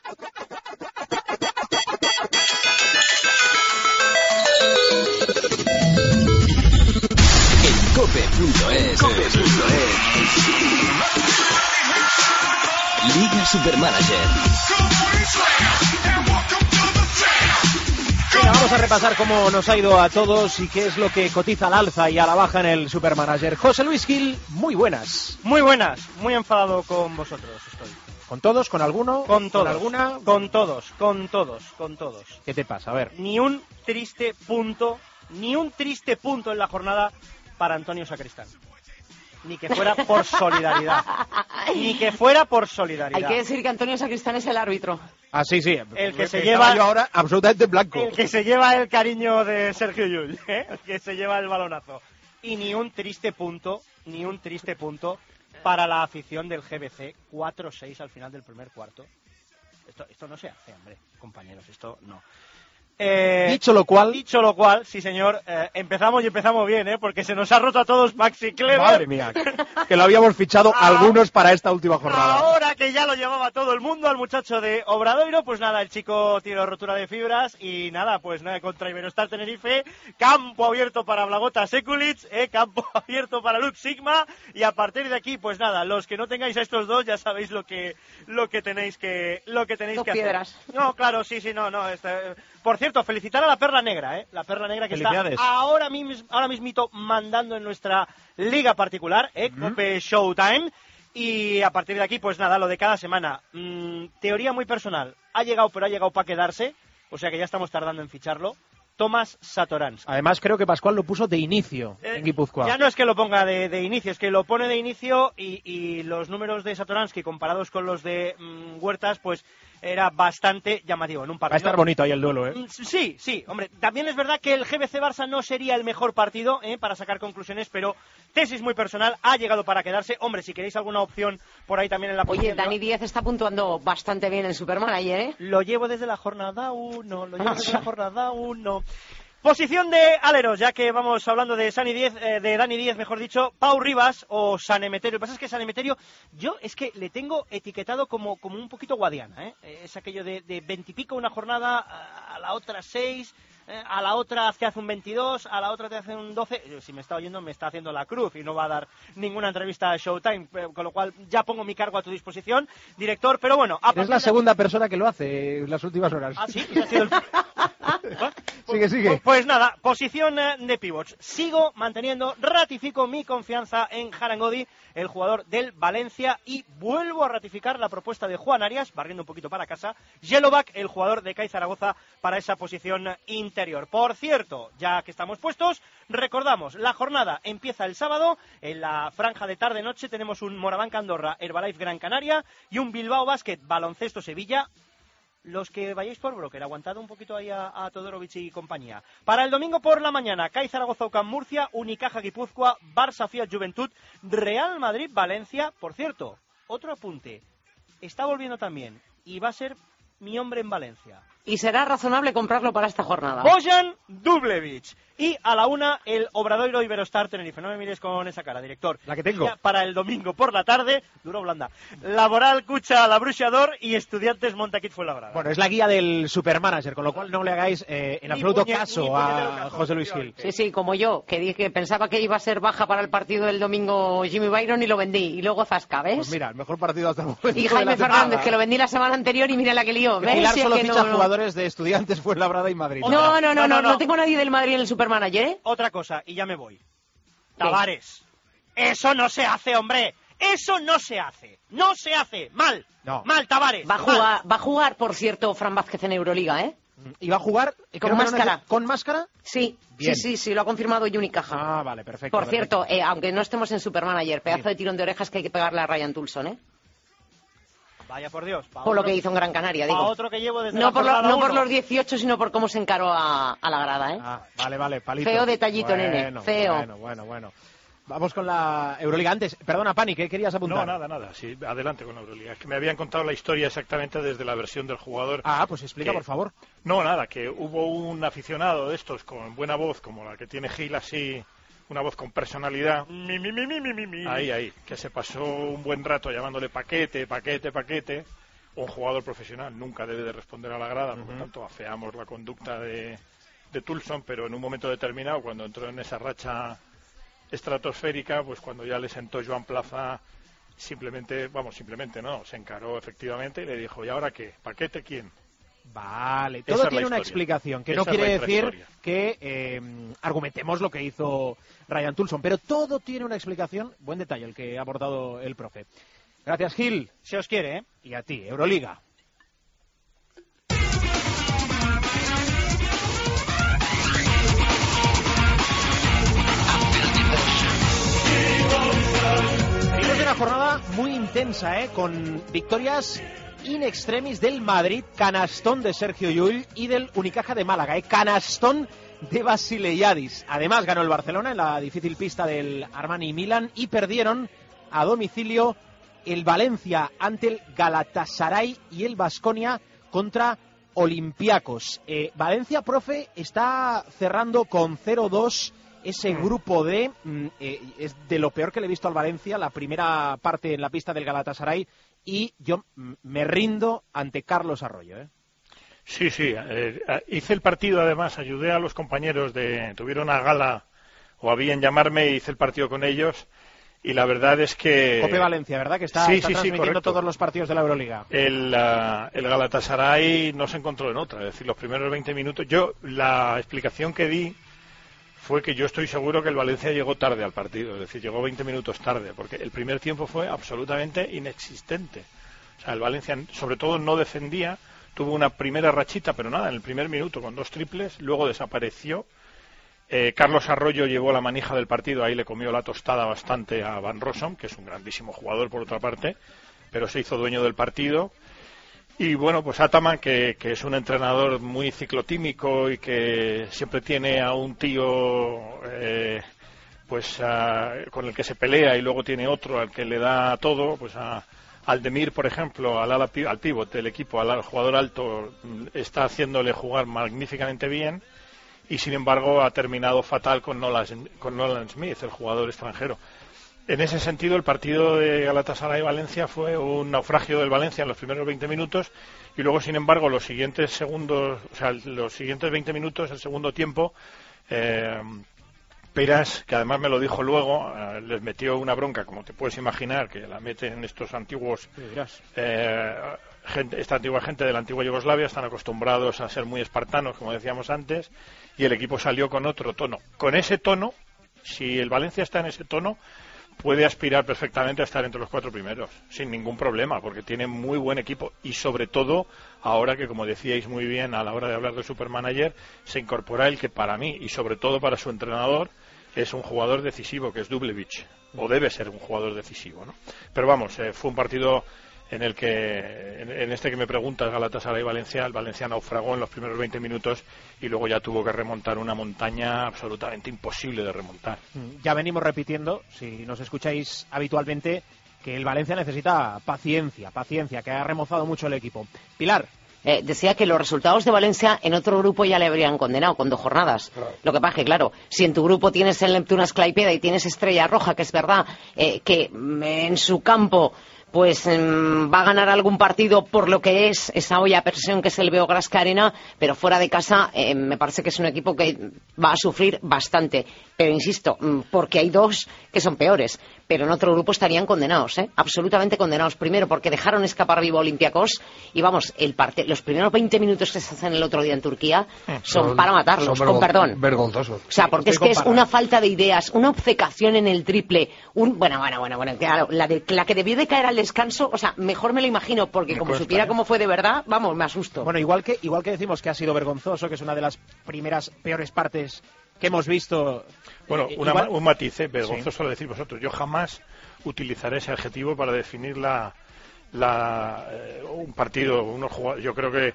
[SPEAKER 2] En cope punto es Liga Supermanager.
[SPEAKER 3] Venga, vamos a repasar cómo nos ha ido a todos y qué es lo que cotiza al alza y a la baja en el Supermanager. José Luis Gil, muy buenas.
[SPEAKER 15] Muy buenas, muy enfadado con vosotros estoy.
[SPEAKER 3] ¿Con todos? ¿Con alguno?
[SPEAKER 15] Con todos.
[SPEAKER 3] ¿Con alguna?
[SPEAKER 15] Con todos, con todos, con todos.
[SPEAKER 3] ¿Qué te pasa? A ver.
[SPEAKER 15] Ni un triste punto, ni un triste punto en la jornada para Antonio Sacristán. Ni que fuera por solidaridad. Ni que fuera por solidaridad.
[SPEAKER 5] Hay que decir que Antonio Sacristán es el árbitro.
[SPEAKER 3] Ah, sí, sí.
[SPEAKER 15] El que se lleva
[SPEAKER 3] yo ahora absolutamente blanco.
[SPEAKER 15] El que se lleva el cariño de Sergio Llull, ¿eh? El que se lleva el balonazo. Y ni un triste punto, ni un triste punto para la afición del G B C. cuatro seis al final del primer cuarto. Esto, esto no se hace, hombre, compañeros, esto no. Eh,
[SPEAKER 3] dicho lo cual,
[SPEAKER 15] dicho lo cual, sí señor, eh, empezamos y empezamos bien, ¿eh? Porque se nos ha roto a todos Maxi Kleber.
[SPEAKER 3] Madre mía, que lo habíamos fichado ah, algunos para esta última jornada.
[SPEAKER 15] Ahora que ya lo llevaba todo el mundo, al muchacho de Obradoiro, pues nada, el chico tiene rotura de fibras y nada, pues nada, contra Iberostar Tenerife, campo abierto para Blagota Sekulic, eh, campo abierto para Lux Sigma, y a partir de aquí, pues nada, los que no tengáis a estos dos ya sabéis lo que lo que tenéis que lo que tenéis
[SPEAKER 5] dos
[SPEAKER 15] que
[SPEAKER 5] piedras.
[SPEAKER 15] hacer. No, claro, sí, sí, no, no, este, por cierto, felicitar a la Perla Negra, ¿eh? La Perla Negra que está ahora, mis, ahora mismito mandando en nuestra liga particular, ¿eh? Mm. Cope Showtime. Y a partir de aquí, pues nada, lo de cada semana. Mm, teoría muy personal. Ha llegado, pero ha llegado para quedarse. O sea que ya estamos tardando en ficharlo. Tomás Satoranski.
[SPEAKER 3] Además, creo que Pascual lo puso de inicio eh, en Guipúzcoa.
[SPEAKER 15] Ya no es que lo ponga de, de inicio, es que lo pone de inicio y, y los números de Satoranski comparados con los de mmm, Huertas, pues era bastante llamativo en un partido.
[SPEAKER 3] Va a estar bonito ahí el duelo, ¿eh?
[SPEAKER 15] Sí, sí, hombre, también es verdad que el G B C Barça no sería el mejor partido ¿eh? para sacar conclusiones, pero tesis muy personal, ha llegado para quedarse. Hombre, si queréis alguna opción por ahí también en la posición...
[SPEAKER 5] Oye, Dani Díaz está puntuando bastante bien en Supermanager, ¿eh?
[SPEAKER 15] Lo llevo desde la jornada uno, lo llevo desde la jornada uno... Posición de aleros, ya que vamos hablando de Sani Díez, eh, de Dani Díez, mejor dicho, Pau Rivas o San Emeterio. Lo que pasa es que San Emeterio, yo es que le tengo etiquetado como, como un poquito guadiana, ¿eh? Es aquello de, de veintipico una jornada, a, a la otra seis, eh, a la otra te hace un veintidós, a la otra te hace un doce. Si me está oyendo, me está haciendo la cruz y no va a dar ninguna entrevista a Showtime, con lo cual ya pongo mi cargo a tu disposición, director, pero bueno...
[SPEAKER 3] Es la segunda persona que lo hace en las últimas horas.
[SPEAKER 15] Ah, sí, ha sido el...
[SPEAKER 3] Sigue, sigue.
[SPEAKER 15] Pues, pues nada, posición de pivots. Sigo manteniendo, ratifico mi confianza en Harangodi, el jugador del Valencia, y vuelvo a ratificar la propuesta de Juan Arias, barriendo un poquito para casa, Jelovac, el jugador de C A I Zaragoza, para esa posición interior. Por cierto, ya que estamos puestos, recordamos, la jornada empieza el sábado, en la franja de tarde-noche tenemos un Moraván Andorra, Herbalife Gran Canaria, y un Bilbao Basket Baloncesto Sevilla. Los que vayáis por broker, aguantad un poquito ahí a, a Todorovic y compañía. Para el domingo por la mañana, C A I Zaragoza Ucam Murcia, Unicaja Guipúzcoa, Barça Fiat Juventud, Real Madrid Valencia. Por cierto, otro apunte, está volviendo también y va a ser mi hombre en Valencia.
[SPEAKER 5] Y será razonable comprarlo para esta jornada.
[SPEAKER 15] Bojan Dublevic. Y a la una, el Obradoiro Iberostar Tenerife. No me mires con esa cara, director.
[SPEAKER 3] La que tengo.
[SPEAKER 15] Ya para el domingo por la tarde, duro blanda. Laboral Cucha La Bruixador y Estudiantes Montaquit Fuenlabrada.
[SPEAKER 3] Bueno, es la guía del Supermanager, con lo cual no le hagáis eh, en
[SPEAKER 15] Ni
[SPEAKER 3] absoluto
[SPEAKER 15] puñe,
[SPEAKER 3] caso
[SPEAKER 15] ni
[SPEAKER 3] a
[SPEAKER 15] caso,
[SPEAKER 3] José Luis Gil.
[SPEAKER 5] Sí, sí, como yo, que dije que pensaba que iba a ser baja para el partido del domingo Jimmy Byron y lo vendí. Y luego zasca, ¿ves?
[SPEAKER 3] Pues mira, el mejor partido hasta el momento.
[SPEAKER 5] Y Jaime Fernández, que lo vendí la semana anterior y mira la que lió. ¿Ves?
[SPEAKER 3] Pilar
[SPEAKER 5] Si es
[SPEAKER 3] solo
[SPEAKER 5] que
[SPEAKER 3] ficha
[SPEAKER 5] no, no.
[SPEAKER 3] jugadores de Estudiantes, Fuenlabrada y Madrid.
[SPEAKER 5] No, no, no, no, no, no tengo nadie del Madrid en el Supermanager, ¿eh?
[SPEAKER 15] Otra cosa, y ya me voy. Tavares. Eso no se hace, hombre. Eso no se hace. No se hace. Mal.
[SPEAKER 3] No.
[SPEAKER 15] Mal, Tavares.
[SPEAKER 5] Va a jugar, va a jugar, por cierto, Fran Vázquez en Euroliga, ¿eh?
[SPEAKER 3] ¿Y va a jugar
[SPEAKER 5] con
[SPEAKER 3] creo que
[SPEAKER 5] máscara?
[SPEAKER 3] No, ¿Con máscara?
[SPEAKER 5] Sí,
[SPEAKER 3] Bien.
[SPEAKER 5] sí, sí, sí, lo ha confirmado Unicaja.
[SPEAKER 3] Ah, vale, perfecto.
[SPEAKER 5] Por
[SPEAKER 3] perfecto.
[SPEAKER 5] cierto, eh, aunque no estemos en Supermanager, pedazo de tirón de orejas que hay que pegarle a Ryan Tulson, ¿eh?
[SPEAKER 15] Vaya por Dios. Pa
[SPEAKER 5] Por
[SPEAKER 15] otro,
[SPEAKER 5] lo que hizo en Gran Canaria, digo.
[SPEAKER 15] Pa otro que llevo desde
[SPEAKER 5] no
[SPEAKER 15] la
[SPEAKER 5] por, lo,
[SPEAKER 15] jornada
[SPEAKER 5] no por
[SPEAKER 15] uno.
[SPEAKER 5] los dieciocho, sino por cómo se encaró a, a la grada, ¿eh?
[SPEAKER 3] Ah, vale, vale, palito.
[SPEAKER 5] Feo detallito,
[SPEAKER 3] bueno,
[SPEAKER 5] nene, feo.
[SPEAKER 3] Bueno, bueno, bueno. Vamos con la Euroliga. Antes, perdona, Pani, ¿qué querías apuntar?
[SPEAKER 8] No, nada, nada. Sí, adelante con la Euroliga. Es que me habían contado la historia exactamente desde la versión del jugador.
[SPEAKER 3] Ah, pues explica,
[SPEAKER 8] que,
[SPEAKER 3] por favor.
[SPEAKER 8] No, nada, que hubo un aficionado de estos con buena voz, como la que tiene Gil, así, una voz con personalidad.
[SPEAKER 15] Mi, mi, mi, mi, mi, mi, mi.
[SPEAKER 8] Ahí, ahí. Que se pasó un buen rato llamándole paquete, paquete, paquete. Un jugador profesional nunca debe de responder a la grada, por lo tanto afeamos la conducta de, de Tulson, pero en un momento determinado, cuando entró en esa racha estratosférica, pues cuando ya le sentó Joan Plaza, simplemente, vamos, simplemente no, se encaró efectivamente y le dijo, ¿y ahora qué? ¿Paquete quién?
[SPEAKER 3] Vale, todo
[SPEAKER 8] Esa es
[SPEAKER 3] tiene
[SPEAKER 8] la
[SPEAKER 3] una
[SPEAKER 8] historia.
[SPEAKER 3] explicación, que
[SPEAKER 8] Esa
[SPEAKER 3] no
[SPEAKER 8] es
[SPEAKER 3] quiere
[SPEAKER 8] la
[SPEAKER 3] decir
[SPEAKER 8] intrahistoria.
[SPEAKER 3] que eh, argumentemos lo que hizo Ryan Tulson, pero todo tiene una explicación. Buen detalle el que ha aportado el profe. Gracias, Gil.
[SPEAKER 15] Se os quiere, ¿eh?
[SPEAKER 3] Y a ti, Euroliga. Venimos de una jornada muy intensa, ¿eh? Con victorias in extremis del Madrid, canastón de Sergio Llull, y del Unicaja de Málaga, ¿eh? Canastón de Basileyadis. Además ganó el Barcelona en la difícil pista del Armani Milan y perdieron a domicilio el Valencia ante el Galatasaray y el Baskonia contra Olympiacos. Eh, Valencia, profe, está cerrando con cero dos ese grupo D. Mm, eh, es de lo peor que le he visto al Valencia, la primera parte en la pista del Galatasaray, y yo mm, me rindo ante Carlos Arroyo, ¿eh?
[SPEAKER 8] Sí, sí, eh, hice el partido, además, ayudé a los compañeros de... Tuvieron una gala, o habían llamarme, hice el partido con ellos, y la verdad es que...
[SPEAKER 3] Cope Valencia, ¿verdad? Que está,
[SPEAKER 8] sí,
[SPEAKER 3] está
[SPEAKER 8] sí, sí,
[SPEAKER 3] transmitiendo
[SPEAKER 8] correcto.
[SPEAKER 3] todos los partidos de la Euroliga.
[SPEAKER 8] El, uh, el Galatasaray no se encontró en otra, es decir, los primeros veinte minutos... Yo, la explicación que di fue que yo estoy seguro que el Valencia llegó tarde al partido, es decir, llegó veinte minutos tarde, porque el primer tiempo fue absolutamente inexistente. O sea, el Valencia, sobre todo, no defendía, tuvo una primera rachita, pero nada, en el primer minuto con dos triples, luego desapareció. Eh, Carlos Arroyo llevó la manija del partido, ahí le comió la tostada bastante a Van Rossum, que es un grandísimo jugador por otra parte, pero se hizo dueño del partido. Y bueno, pues Ataman, que, que es un entrenador muy ciclotímico y que siempre tiene a un tío eh, pues a, con el que se pelea y luego tiene otro al que le da todo, pues a Aldemir, por ejemplo, al, ala, al pívot del equipo, al jugador alto, está haciéndole jugar magníficamente bien y sin embargo ha terminado fatal con Nolan, con Nolan Smith, el jugador extranjero. En ese sentido, el partido de Galatasaray-Valencia fue un naufragio del Valencia en los primeros veinte minutos y luego, sin embargo, los siguientes segundos, o sea, los siguientes veinte minutos, el segundo tiempo, eh, Peras, que además me lo dijo luego, eh, les metió una bronca, como te puedes imaginar, que la meten estos antiguos, eh, gente, esta antigua gente de la antigua Yugoslavia, están acostumbrados a ser muy espartanos, como decíamos antes, y el equipo salió con otro tono. Con ese tono, si el Valencia está en ese tono, puede aspirar perfectamente a estar entre los cuatro primeros, sin ningún problema, porque tiene muy buen equipo y sobre todo ahora que, como decíais muy bien a la hora de hablar del Supermanager, se incorpora el que para mí y sobre todo para su entrenador es un jugador decisivo, que es Dubljevic, o debe ser un jugador decisivo, ¿no? Pero vamos, eh, fue un partido en el que, en, en este que me preguntas, Galatasaray-Valencia, el Valencia naufragó en los primeros veinte minutos y luego ya tuvo que remontar una montaña absolutamente imposible de remontar.
[SPEAKER 3] Ya venimos repitiendo, si nos escucháis habitualmente, que el Valencia necesita paciencia, paciencia, que ha remozado mucho el equipo. Pilar.
[SPEAKER 5] Eh, decía que los resultados de Valencia en otro grupo ya le habrían condenado con dos jornadas. Claro. Lo que pasa es que, claro, si en tu grupo tienes el Neptunas Klaipeda y tienes Estrella Roja, que es verdad eh, que en su campo pues mmm, va a ganar algún partido por lo que es esa olla a presión que es el Beogradska Arena, pero fuera de casa eh, me parece que es un equipo que va a sufrir bastante. Pero insisto, porque hay dos que son peores, pero en otro grupo estarían condenados, ¿eh? Absolutamente condenados. Primero porque dejaron escapar vivo a Olympiacos y vamos, el parte, los primeros veinte minutos que se hacen el otro día en Turquía son, son para matarlos, son con perdón.
[SPEAKER 9] Vergonzosos.
[SPEAKER 5] O sea, porque es que es una falta de ideas, una obcecación en el triple, un bueno, bueno, bueno, bueno, claro, la, de, la que debió de caer al descanso, o sea, mejor me lo imagino, porque me como cuesta, supiera ¿eh? Cómo fue de verdad, vamos, me asusto.
[SPEAKER 3] Bueno, igual que igual que decimos que ha sido vergonzoso, que es una de las primeras peores partes que hemos visto.
[SPEAKER 8] Bueno, una,
[SPEAKER 3] igual...
[SPEAKER 8] un matiz, ¿eh? Vergonzoso sí. Lo decís vosotros. Yo jamás utilizaré ese adjetivo para definir la, la eh, un partido, unos jugadores. Yo creo que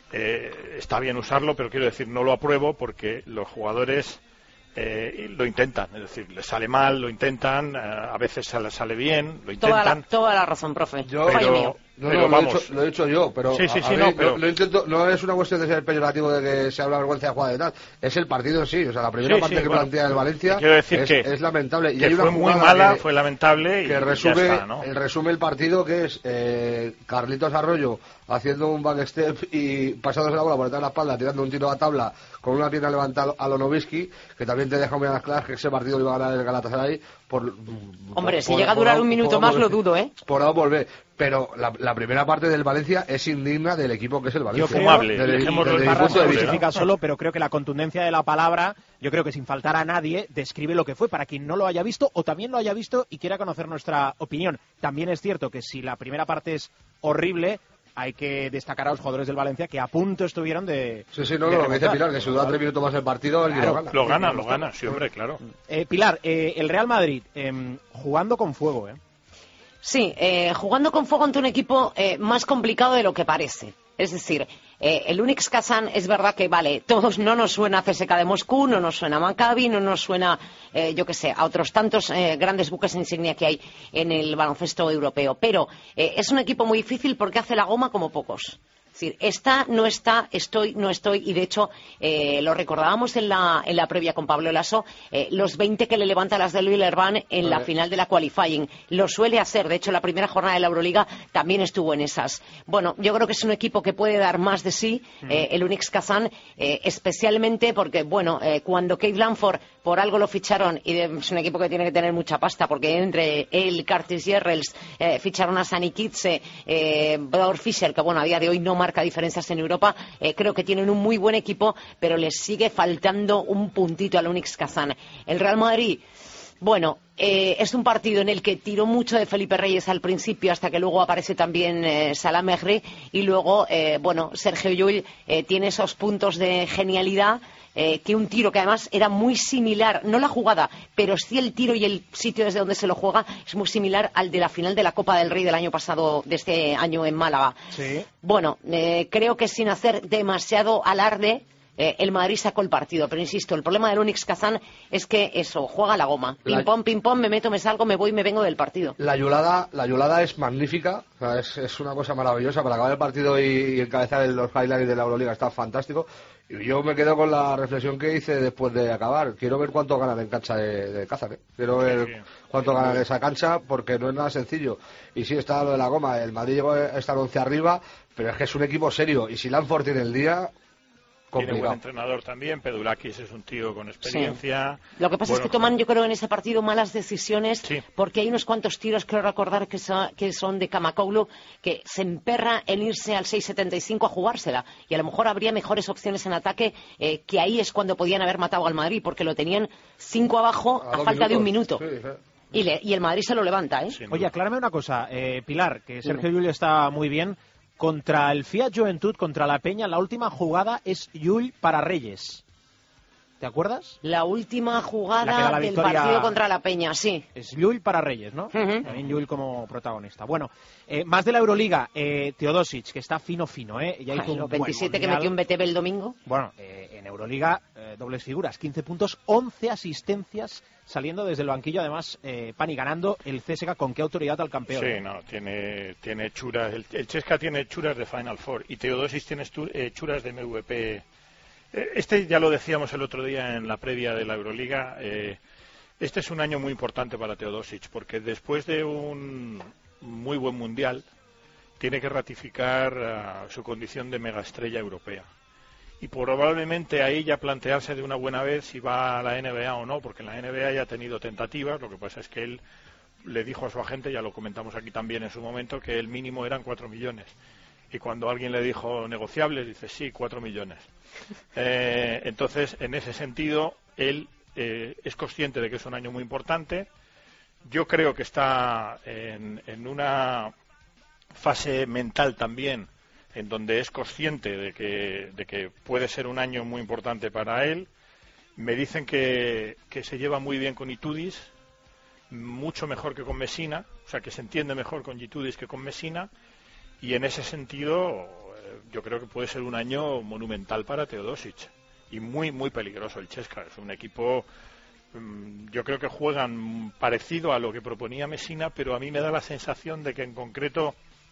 [SPEAKER 8] eh, está bien usarlo, pero quiero decir, no lo apruebo porque los jugadores eh, lo intentan, es decir, les sale mal, lo intentan, eh, a veces sale, sale bien, lo intentan.
[SPEAKER 5] Toda la, toda la razón, profe.
[SPEAKER 9] Yo,
[SPEAKER 5] Fallo mío.
[SPEAKER 9] No,
[SPEAKER 8] pero
[SPEAKER 9] no,
[SPEAKER 8] vamos.
[SPEAKER 9] Lo, he dicho, lo he dicho yo, pero,
[SPEAKER 8] sí, sí,
[SPEAKER 9] a,
[SPEAKER 8] sí,
[SPEAKER 9] a
[SPEAKER 8] no,
[SPEAKER 9] mí,
[SPEAKER 8] pero...
[SPEAKER 9] Lo, lo intento, no es una cuestión de ser peyorativo de que se habla vergüenza de jugada y tal, es el partido en sí, o sea, la primera
[SPEAKER 8] sí,
[SPEAKER 9] parte
[SPEAKER 8] sí,
[SPEAKER 9] que
[SPEAKER 8] bueno,
[SPEAKER 9] plantea el Valencia
[SPEAKER 8] quiero decir
[SPEAKER 9] es,
[SPEAKER 8] que,
[SPEAKER 9] es lamentable. Y
[SPEAKER 8] que
[SPEAKER 9] hay una
[SPEAKER 8] fue muy mala, que, fue lamentable y
[SPEAKER 9] que resume,
[SPEAKER 8] ya está, ¿no?
[SPEAKER 9] resume el partido, que es eh, Carlitos Arroyo haciendo un backstep y pasándose la bola por detrás de la espalda, tirando un tiro a tabla con una pierna levantada a Lonovisky, que también te deja muy a las claras que ese partido lo iba a ganar el Galatasaray por...
[SPEAKER 5] Hombre,
[SPEAKER 9] por,
[SPEAKER 5] si
[SPEAKER 9] por,
[SPEAKER 5] llega a durar
[SPEAKER 9] por,
[SPEAKER 5] un minuto más lo dudo, ¿eh?
[SPEAKER 9] Por A volver. Pero la, la primera parte del Valencia es indigna del equipo que es el Valencia.
[SPEAKER 3] Yo fumable, dejémoslo en barras, se justifica solo, pero creo que la contundencia de la palabra, yo creo que sin faltar a nadie, describe lo que fue para quien no lo haya visto o también lo haya visto y quiera conocer nuestra opinión. También es cierto que si la primera parte es horrible, hay que destacar a los jugadores del Valencia que a punto estuvieron de...
[SPEAKER 9] Sí, sí, no, no, lo que dice Pilar, que si dura tres minutos más el partido, el
[SPEAKER 8] claro,
[SPEAKER 9] lo gana.
[SPEAKER 8] Lo gana, lo gana, sí, hombre, claro.
[SPEAKER 3] Eh, Pilar, eh, el Real Madrid, eh, jugando con fuego, ¿eh?
[SPEAKER 5] Sí, eh, jugando con fuego ante un equipo eh, más complicado de lo que parece. Es decir, eh, el Unix Kazán es verdad que, vale, todos no nos suena a C S K de Moscú, no nos suena a Maccabi, no nos suena, eh, yo qué sé, a otros tantos eh, grandes buques insignia que hay en el baloncesto europeo. Pero eh, es un equipo muy difícil porque hace la goma como pocos. Es decir, está, no está, estoy, no estoy, y de hecho eh, lo recordábamos en la, en la previa con Pablo Lasso, eh, los veinte que le levanta las del Villerban en vale. La final de la qualifying. Lo suele hacer, de hecho la primera jornada de la Euroliga también estuvo en esas. Bueno, yo creo que es un equipo que puede dar más de sí, mm. eh, el Unix Kazán, eh, especialmente porque, bueno, eh, cuando Kate Lanford por algo lo ficharon, y de, es un equipo que tiene que tener mucha pasta, porque entre él, Curtis Yerrels, eh, ficharon a Sani Kitze, eh, Brad Fisher, que bueno, a día de hoy no marca diferencias en Europa, eh, creo que tienen un muy buen equipo, pero les sigue faltando un puntito al Unix Kazán. El Real Madrid, bueno, Eh, es un partido en el que tiró mucho de Felipe Reyes al principio, hasta que luego aparece también eh, Salah Mejri, y luego, eh, bueno, Sergio Llull eh, tiene esos puntos de genialidad, eh, que un tiro que además era muy similar, no la jugada, pero sí el tiro y el sitio desde donde se lo juega, es muy similar al de la final de la Copa del Rey del año pasado, de este año en Málaga.
[SPEAKER 3] Sí.
[SPEAKER 5] Bueno, eh, creo que sin hacer demasiado alarde, Eh, el Madrid sacó el partido, pero insisto, el problema del Unix Kazán es que eso, juega la goma. Pim
[SPEAKER 9] La...
[SPEAKER 5] pom, pim pom, me meto, me salgo, me voy, me vengo del partido.
[SPEAKER 9] La yulada, la yulada es magnífica, o sea, es, es una cosa maravillosa. Para acabar el partido y, y encabezar los highlights de la Euroliga está fantástico. Y yo me quedo con la reflexión que hice después de acabar. Quiero ver cuánto ganan en cancha de, de Kazán, ¿eh? Quiero ver sí, sí. cuánto ganan en esa cancha, porque no es nada sencillo. Y sí, está lo de la goma, el Madrid llegó a estar once arriba, pero es que es un equipo serio. Y si Lanford tiene el día... complicado.
[SPEAKER 8] Tiene buen entrenador también, Pedulakis es un tío con experiencia.
[SPEAKER 5] Sí. Lo que pasa bueno, es que toman, yo creo, en ese partido malas decisiones,
[SPEAKER 8] sí.
[SPEAKER 5] porque hay unos cuantos tiros, creo recordar, que son, que son de Kamakoglou, que se emperra en irse al seis setenta y cinco a jugársela, y a lo mejor habría mejores opciones en ataque, eh, que ahí es cuando podían haber matado al Madrid, porque lo tenían cinco abajo a, a falta minutos. de un minuto. Sí, sí. Y, le, y el Madrid se lo levanta, ¿eh?
[SPEAKER 3] Oye, aclárame una cosa, eh, Pilar, que Sergio Llull está muy bien. Contra el Fiat Juventud, contra la Peña, la última jugada es Llull para Reyes. ¿Te acuerdas?
[SPEAKER 5] La última jugada la del partido contra la Peña, sí.
[SPEAKER 3] Es Llull para Reyes, ¿no? Uh-huh. También Llull como protagonista. Bueno, eh, más de la Euroliga, eh, Teodosic, que está fino, fino, ¿eh? Ya hizo
[SPEAKER 5] Ay,
[SPEAKER 3] un
[SPEAKER 5] los veintisiete que metió un B T B el domingo.
[SPEAKER 3] Bueno, eh, en Euroliga, eh, dobles figuras, quince puntos, once asistencias, saliendo desde el banquillo, además, eh, Pani ganando el C S K. ¿Con qué autoridad al campeón?
[SPEAKER 8] Sí, no, tiene, tiene churas, el, el Chesca tiene churas de Final Four y Teodosic tiene estu, eh, churas de M V P. Este ya lo decíamos el otro día en la previa de la Euroliga, eh, este es un año muy importante para Teodosic, porque después de un muy buen mundial, tiene que ratificar uh, su condición de megaestrella europea. Y probablemente ahí ya plantearse de una buena vez si va a la N B A o no, porque en la N B A ya ha tenido tentativas, lo que pasa es que él le dijo a su agente, ya lo comentamos aquí también en su momento, que el mínimo eran cuatro millones. Y cuando alguien le dijo negociables, dice sí, cuatro millones. Eh, entonces, en ese sentido, él eh, es consciente de que es un año muy importante. Yo creo que está en, en una fase mental también, en donde es consciente de que, de que puede ser un año muy importante para él. Me dicen que, que se lleva muy bien con Itudis, mucho mejor que con Messina, o sea, que se entiende mejor con Itudis que con Messina. Y en ese sentido, yo creo que puede ser un año monumental para Teodosic y muy, muy peligroso el Chesca. Es un equipo, yo creo que juegan parecido a lo que proponía Messina, pero a mí me da la sensación de que en concreto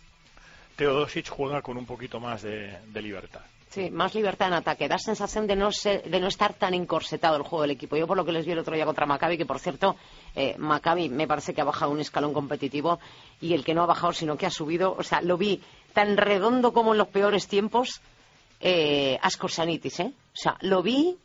[SPEAKER 8] Teodosic juega con un poquito más de, de libertad.
[SPEAKER 5] Sí, más libertad en ataque. Da sensación de no ser, de no estar tan encorsetado el juego del equipo. Yo por lo que les vi el otro día contra Maccabi, que por cierto, eh, Maccabi me parece que ha bajado un escalón competitivo, y el que no ha bajado sino que ha subido, o sea, lo vi tan redondo como en los peores tiempos, eh, Ascorsanitis, ¿eh? O sea, lo vi...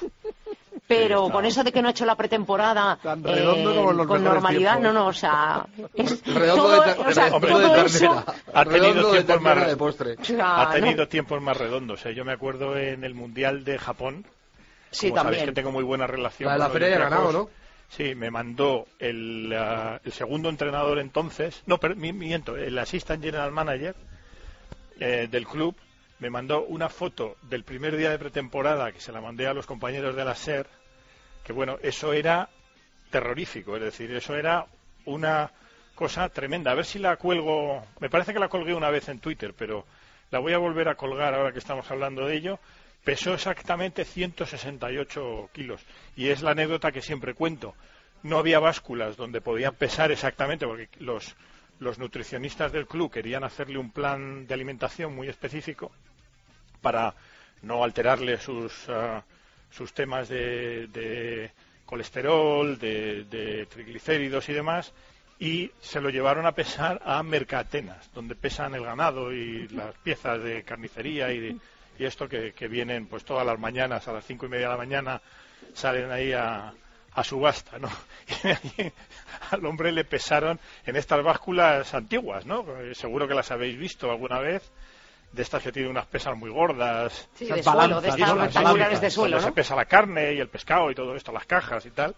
[SPEAKER 5] Pero sí, con eso de que no ha hecho la pretemporada
[SPEAKER 3] tan redondo eh, como los
[SPEAKER 5] con normalidad,
[SPEAKER 3] tiempos.
[SPEAKER 5] no, no, o sea, es
[SPEAKER 9] redondo
[SPEAKER 5] todo,
[SPEAKER 9] de,
[SPEAKER 5] o sea,
[SPEAKER 9] hombre,
[SPEAKER 5] todo
[SPEAKER 9] de
[SPEAKER 5] eso,
[SPEAKER 8] ha tenido tiempos más
[SPEAKER 9] de postre.
[SPEAKER 5] O sea,
[SPEAKER 8] ha tenido
[SPEAKER 5] no.
[SPEAKER 8] tiempos más redondos. ¿eh? Yo me acuerdo en el Mundial de Japón,
[SPEAKER 5] sí,
[SPEAKER 8] como
[SPEAKER 5] también.
[SPEAKER 8] sabéis que tengo muy buena relación.
[SPEAKER 9] La de la feria ya ganado, ¿no?
[SPEAKER 8] Sí, me mandó el, uh, el segundo entrenador entonces, no, pero miento, el assistant general manager eh, del club, me mandó una foto del primer día de pretemporada que se la mandé a los compañeros de la SER, que bueno, eso era terrorífico, es decir, eso era una cosa tremenda. A ver si la cuelgo, me parece que la colgué una vez en Twitter, pero la voy a volver a colgar ahora que estamos hablando de ello. Pesó exactamente ciento sesenta y ocho kilos, y es la anécdota que siempre cuento. No había básculas donde podían pesar exactamente, porque los, los nutricionistas del club querían hacerle un plan de alimentación muy específico para no alterarle sus... Uh, sus temas de, de colesterol, de, de triglicéridos y demás, y se lo llevaron a pesar a Mercatenas, donde pesan el ganado y las piezas de carnicería y, de, y esto que, que vienen pues todas las mañanas, a las cinco y media de la mañana, salen ahí a, a subasta, ¿no? Y allí al hombre le pesaron en estas básculas antiguas, ¿no? Seguro que las habéis visto alguna vez, de estas que tienen unas pesas muy gordas,
[SPEAKER 5] sí, de suelo, de estas rectangulares de suelo, ¿no?
[SPEAKER 8] Se pesa la carne y el pescado y todo esto, las cajas y tal,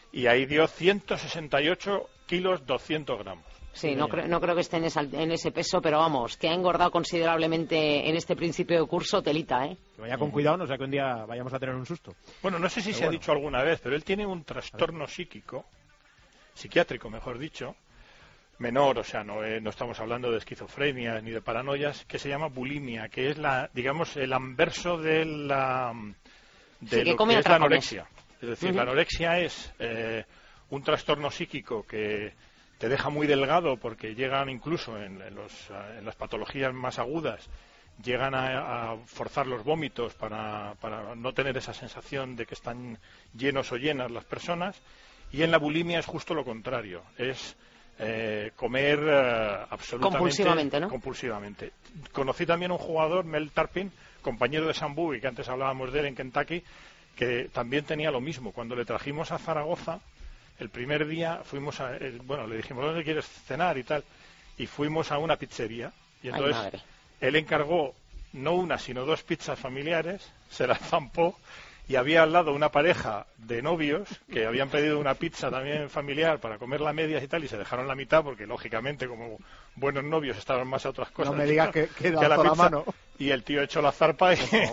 [SPEAKER 8] y ahí dio ciento sesenta y ocho kilos doscientos gramos.
[SPEAKER 5] Sí, no creo, no creo que esté en, esa, en ese peso, pero vamos, que ha engordado considerablemente en este principio de curso, telita, ¿eh?
[SPEAKER 3] Que vaya con cuidado, no sea que un día vayamos a tener un susto.
[SPEAKER 8] Bueno, no sé si
[SPEAKER 3] pero
[SPEAKER 8] se
[SPEAKER 3] bueno.
[SPEAKER 8] ha dicho alguna vez, pero él tiene un trastorno psíquico, psiquiátrico, mejor dicho, menor, o sea, no, eh, no estamos hablando de esquizofrenia ni de paranoias, que se llama bulimia, que es la, digamos, el anverso de la de
[SPEAKER 5] sí, que
[SPEAKER 8] lo
[SPEAKER 5] come
[SPEAKER 8] que es la anorexia. Es decir,
[SPEAKER 5] Uh-huh.
[SPEAKER 8] la anorexia es eh, un trastorno psíquico que te deja muy delgado porque llegan incluso en, en, los, en las patologías más agudas, llegan a, a forzar los vómitos para, para no tener esa sensación de que están llenos o llenas las personas, y en la bulimia es justo lo contrario, es eh, comer eh, absolutamente
[SPEAKER 5] compulsivamente, ¿no?
[SPEAKER 8] compulsivamente. Conocí también un jugador, Mel Tarpin, compañero de Sam Bowie, que antes hablábamos de él en Kentucky, que también tenía lo mismo. Cuando le trajimos a Zaragoza, el primer día fuimos a, eh, bueno, le dijimos, ¿dónde quieres cenar y tal? Y fuimos a una pizzería. Y entonces
[SPEAKER 5] Ay,
[SPEAKER 8] él encargó no una, sino dos pizzas familiares, se las zampó, y había al lado una pareja de novios que habían pedido una pizza también familiar para comer la media y tal, y se dejaron la mitad porque, lógicamente, como buenos novios estaban más a otras cosas.
[SPEAKER 3] No me digas que, que,
[SPEAKER 8] que a la
[SPEAKER 3] lanzó la
[SPEAKER 8] pizza,
[SPEAKER 3] mano.
[SPEAKER 8] y el tío echó la zarpa y,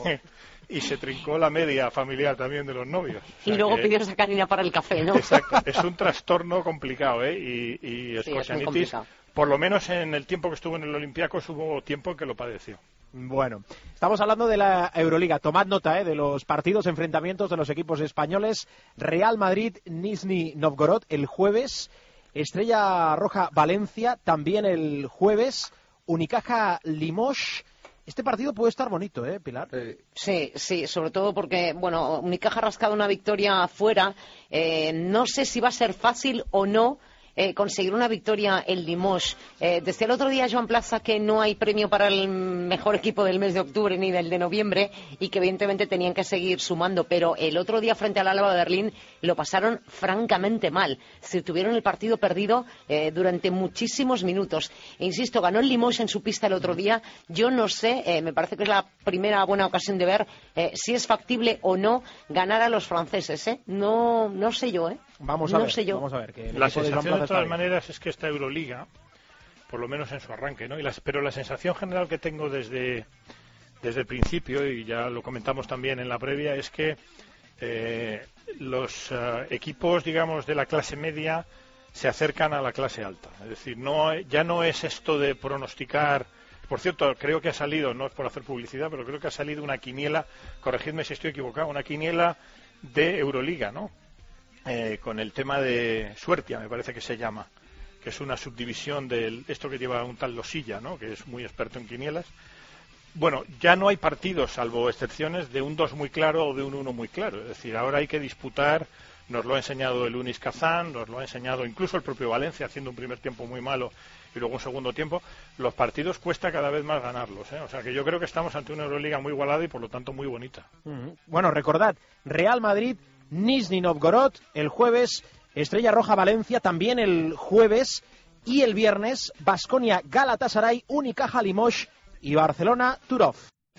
[SPEAKER 8] y se trincó la media familiar también de los novios. O sea
[SPEAKER 5] y luego
[SPEAKER 8] que-
[SPEAKER 5] pidió esa harina para el café, ¿no?
[SPEAKER 8] Exacto, es un trastorno complicado, ¿eh? Y, y
[SPEAKER 5] Sí, es muy
[SPEAKER 8] escosianitis,
[SPEAKER 5] complicado.
[SPEAKER 8] por lo menos en el tiempo que estuvo en el Olympiacos hubo tiempo en que lo padeció.
[SPEAKER 3] Bueno, estamos hablando de la Euroliga. Tomad nota, ¿eh? De los partidos, enfrentamientos de los equipos españoles. Real Madrid, Nizhny Novgorod el jueves. Estrella Roja Valencia también el jueves. Unicaja Limoges. Este partido puede estar bonito, ¿eh, Pilar?
[SPEAKER 5] Sí, sí, sobre todo porque, bueno, Unicaja ha rascado una victoria afuera. Eh, no sé si va a ser fácil o no eh, conseguir una victoria en Limoges. Eh, desde el otro día, Joan Plaza, que no hay premio para el mejor equipo del mes de octubre ni del de noviembre y que evidentemente tenían que seguir sumando, pero el otro día frente al Alba Berlín lo pasaron francamente mal. Se tuvieron el partido perdido eh, durante muchísimos minutos. E insisto, ganó el Limoges en su pista el otro día. Yo no sé, eh, me parece que es la primera buena ocasión de ver eh, si es factible o no ganar a los franceses, ¿eh? No, no sé yo, ¿eh?
[SPEAKER 3] Vamos a
[SPEAKER 5] no
[SPEAKER 3] ver,
[SPEAKER 5] sé yo.
[SPEAKER 3] vamos a ver. Que el
[SPEAKER 8] La
[SPEAKER 3] equipo de Joan
[SPEAKER 8] sensación,
[SPEAKER 3] Plaza
[SPEAKER 8] de
[SPEAKER 3] está
[SPEAKER 8] todas
[SPEAKER 3] bien.
[SPEAKER 8] maneras, es que esta Euroliga, por lo menos en su arranque, ¿no? Y las, pero la sensación general que tengo desde, desde el principio, y ya lo comentamos también en la previa, es que eh, los eh, equipos, digamos, de la clase media se acercan a la clase alta. Es decir, no, ya no es esto de pronosticar. Por cierto, creo que ha salido, no es por hacer publicidad, pero creo que ha salido una quiniela, corregidme si estoy equivocado, una quiniela de Euroliga, ¿no? Eh, con el tema de Suertia, me parece que se llama, que es una subdivisión de esto que lleva un tal Losilla, ¿no? Que es muy experto en quinielas. Bueno, ya no hay partidos, salvo excepciones, de un dos muy claro o de un uno muy claro. Es decir, ahora hay que disputar, nos lo ha enseñado el Unis Kazán, nos lo ha enseñado incluso el propio Valencia, haciendo un primer tiempo muy malo y luego un segundo tiempo. Los partidos cuesta cada vez más ganarlos, ¿eh? O sea que yo creo que estamos ante una Euroliga muy igualada y por lo tanto muy bonita.
[SPEAKER 3] Ujú. Bueno, recordad, Real Madrid, Nizhny Novgorod el jueves, Estrella Roja Valencia también el jueves, y el viernes Baskonia Galatasaray, Unicaja Limoges y Barcelona Turov.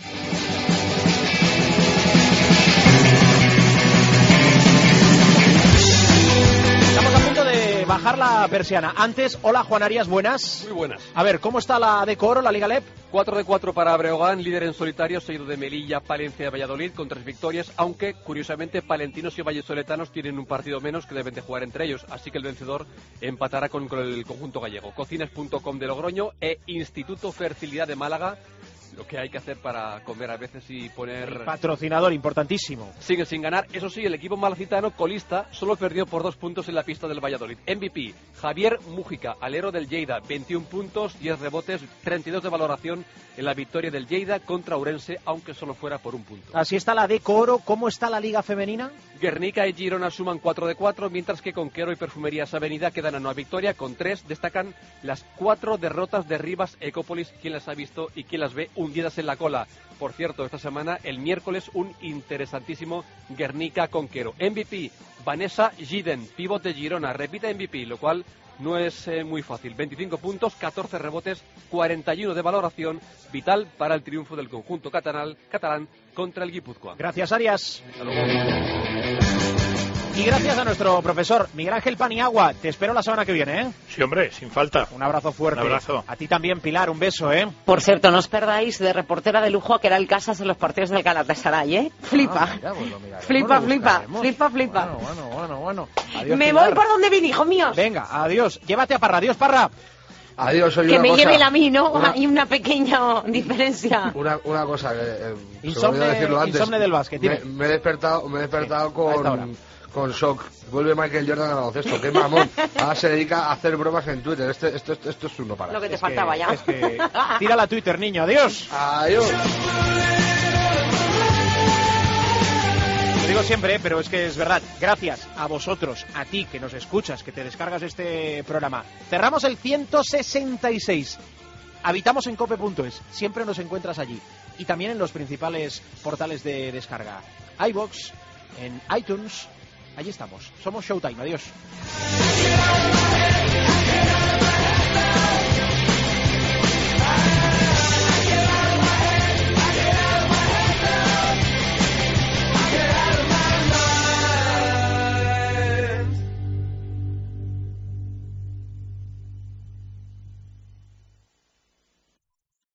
[SPEAKER 3] Estamos a punto de bajar la persiana. Antes, hola Juan Arias, buenas.
[SPEAKER 16] Muy buenas.
[SPEAKER 3] A ver, ¿cómo está la de Coro, la Liga L E P?
[SPEAKER 16] cuatro de cuatro para Breogán, líder en solitario, seguido de Melilla, Palencia y Valladolid con tres victorias, aunque curiosamente palentinos y vallesoletanos tienen un partido menos que deben de jugar entre ellos, así que el vencedor empatará con, con el conjunto gallego. Cocinas punto com de Logroño e Instituto Fertilidad de Málaga, lo que hay que hacer para comer a veces y poner...
[SPEAKER 3] Patrocinador importantísimo.
[SPEAKER 16] Sigue sin ganar, eso sí, el equipo malacitano colista solo perdió por dos puntos en la pista del Valladolid. M V P, Javier Mújica, alero del Lleida, veintiún puntos, diez rebotes, treinta y dos de valoración en la victoria del Lleida contra Ourense, aunque solo fuera por un punto.
[SPEAKER 3] Así está la de Coro. ¿Cómo está la Liga Femenina?
[SPEAKER 16] Guernica y Girona suman cuatro de cuatro, mientras que Conquero y Perfumerías Avenida quedan a una victoria con tres. Destacan las cuatro derrotas de Rivas Ecópolis, quién las ha visto y quién las ve hundidas en la cola. Por cierto, esta semana, el miércoles, un interesantísimo Guernica-Conquero. M V P, Vanessa Giden, pívot de Girona, repite M V P, lo cual no es eh, muy fácil. veinticinco puntos, catorce rebotes, cuarenta y uno de valoración, vital para el triunfo del conjunto catalán, catalán contra el Guipúzcoa.
[SPEAKER 3] Gracias, Arias.
[SPEAKER 16] Hasta luego.
[SPEAKER 3] Y gracias a nuestro profesor Miguel Ángel Paniagua. Te espero la semana que viene, ¿eh?
[SPEAKER 8] Sí, hombre, sin falta.
[SPEAKER 3] Un abrazo fuerte.
[SPEAKER 8] Un abrazo.
[SPEAKER 3] A ti también, Pilar, un beso, ¿eh?
[SPEAKER 5] Por cierto, no os perdáis de reportera de lujo que era el Casas en los partidos del Galatasaray, ¿eh? Flipa.
[SPEAKER 3] Ah, mira, pues lo miraremos,
[SPEAKER 5] flipa,
[SPEAKER 3] lo
[SPEAKER 5] flipa,
[SPEAKER 3] buscaremos.
[SPEAKER 5] flipa, flipa.
[SPEAKER 3] Bueno, bueno, bueno, bueno. Adiós,
[SPEAKER 5] Me
[SPEAKER 3] Pilar.
[SPEAKER 5] voy por donde vine, hijos míos.
[SPEAKER 3] Venga, adiós. Llévate a Parra. Adiós, Parra.
[SPEAKER 9] Adiós, oye,
[SPEAKER 5] Que
[SPEAKER 9] una
[SPEAKER 5] me
[SPEAKER 9] cosa.
[SPEAKER 5] lleve la a mí, ¿no?
[SPEAKER 9] Una-
[SPEAKER 5] Hay una pequeña diferencia.
[SPEAKER 9] Una, una cosa que eh, se me
[SPEAKER 3] Insomne-
[SPEAKER 9] olvidó decirlo antes.
[SPEAKER 3] insomne del básquet, dime.
[SPEAKER 9] Me, me he despertado, me he despertado
[SPEAKER 3] a esta hora.
[SPEAKER 9] con, con shock. Vuelve Michael Jordan al baloncesto. Qué mamón. Ahora se dedica a hacer bromas en Twitter. Este, esto, esto, esto es uno para.
[SPEAKER 5] Lo que te
[SPEAKER 3] Es
[SPEAKER 5] faltaba
[SPEAKER 3] que-
[SPEAKER 5] ya.
[SPEAKER 3] es que- Tírala a Twitter, niño. Adiós.
[SPEAKER 9] Adiós.
[SPEAKER 3] Lo digo siempre, ¿eh? Pero es que es verdad. Gracias a vosotros, a ti que nos escuchas, que te descargas este programa. Cerramos el ciento sesenta y seis. Habitamos en cope punto es. Siempre nos encuentras allí. Y también en los principales portales de descarga. iVoox, en iTunes. Allí estamos. Somos Showtime. Adiós.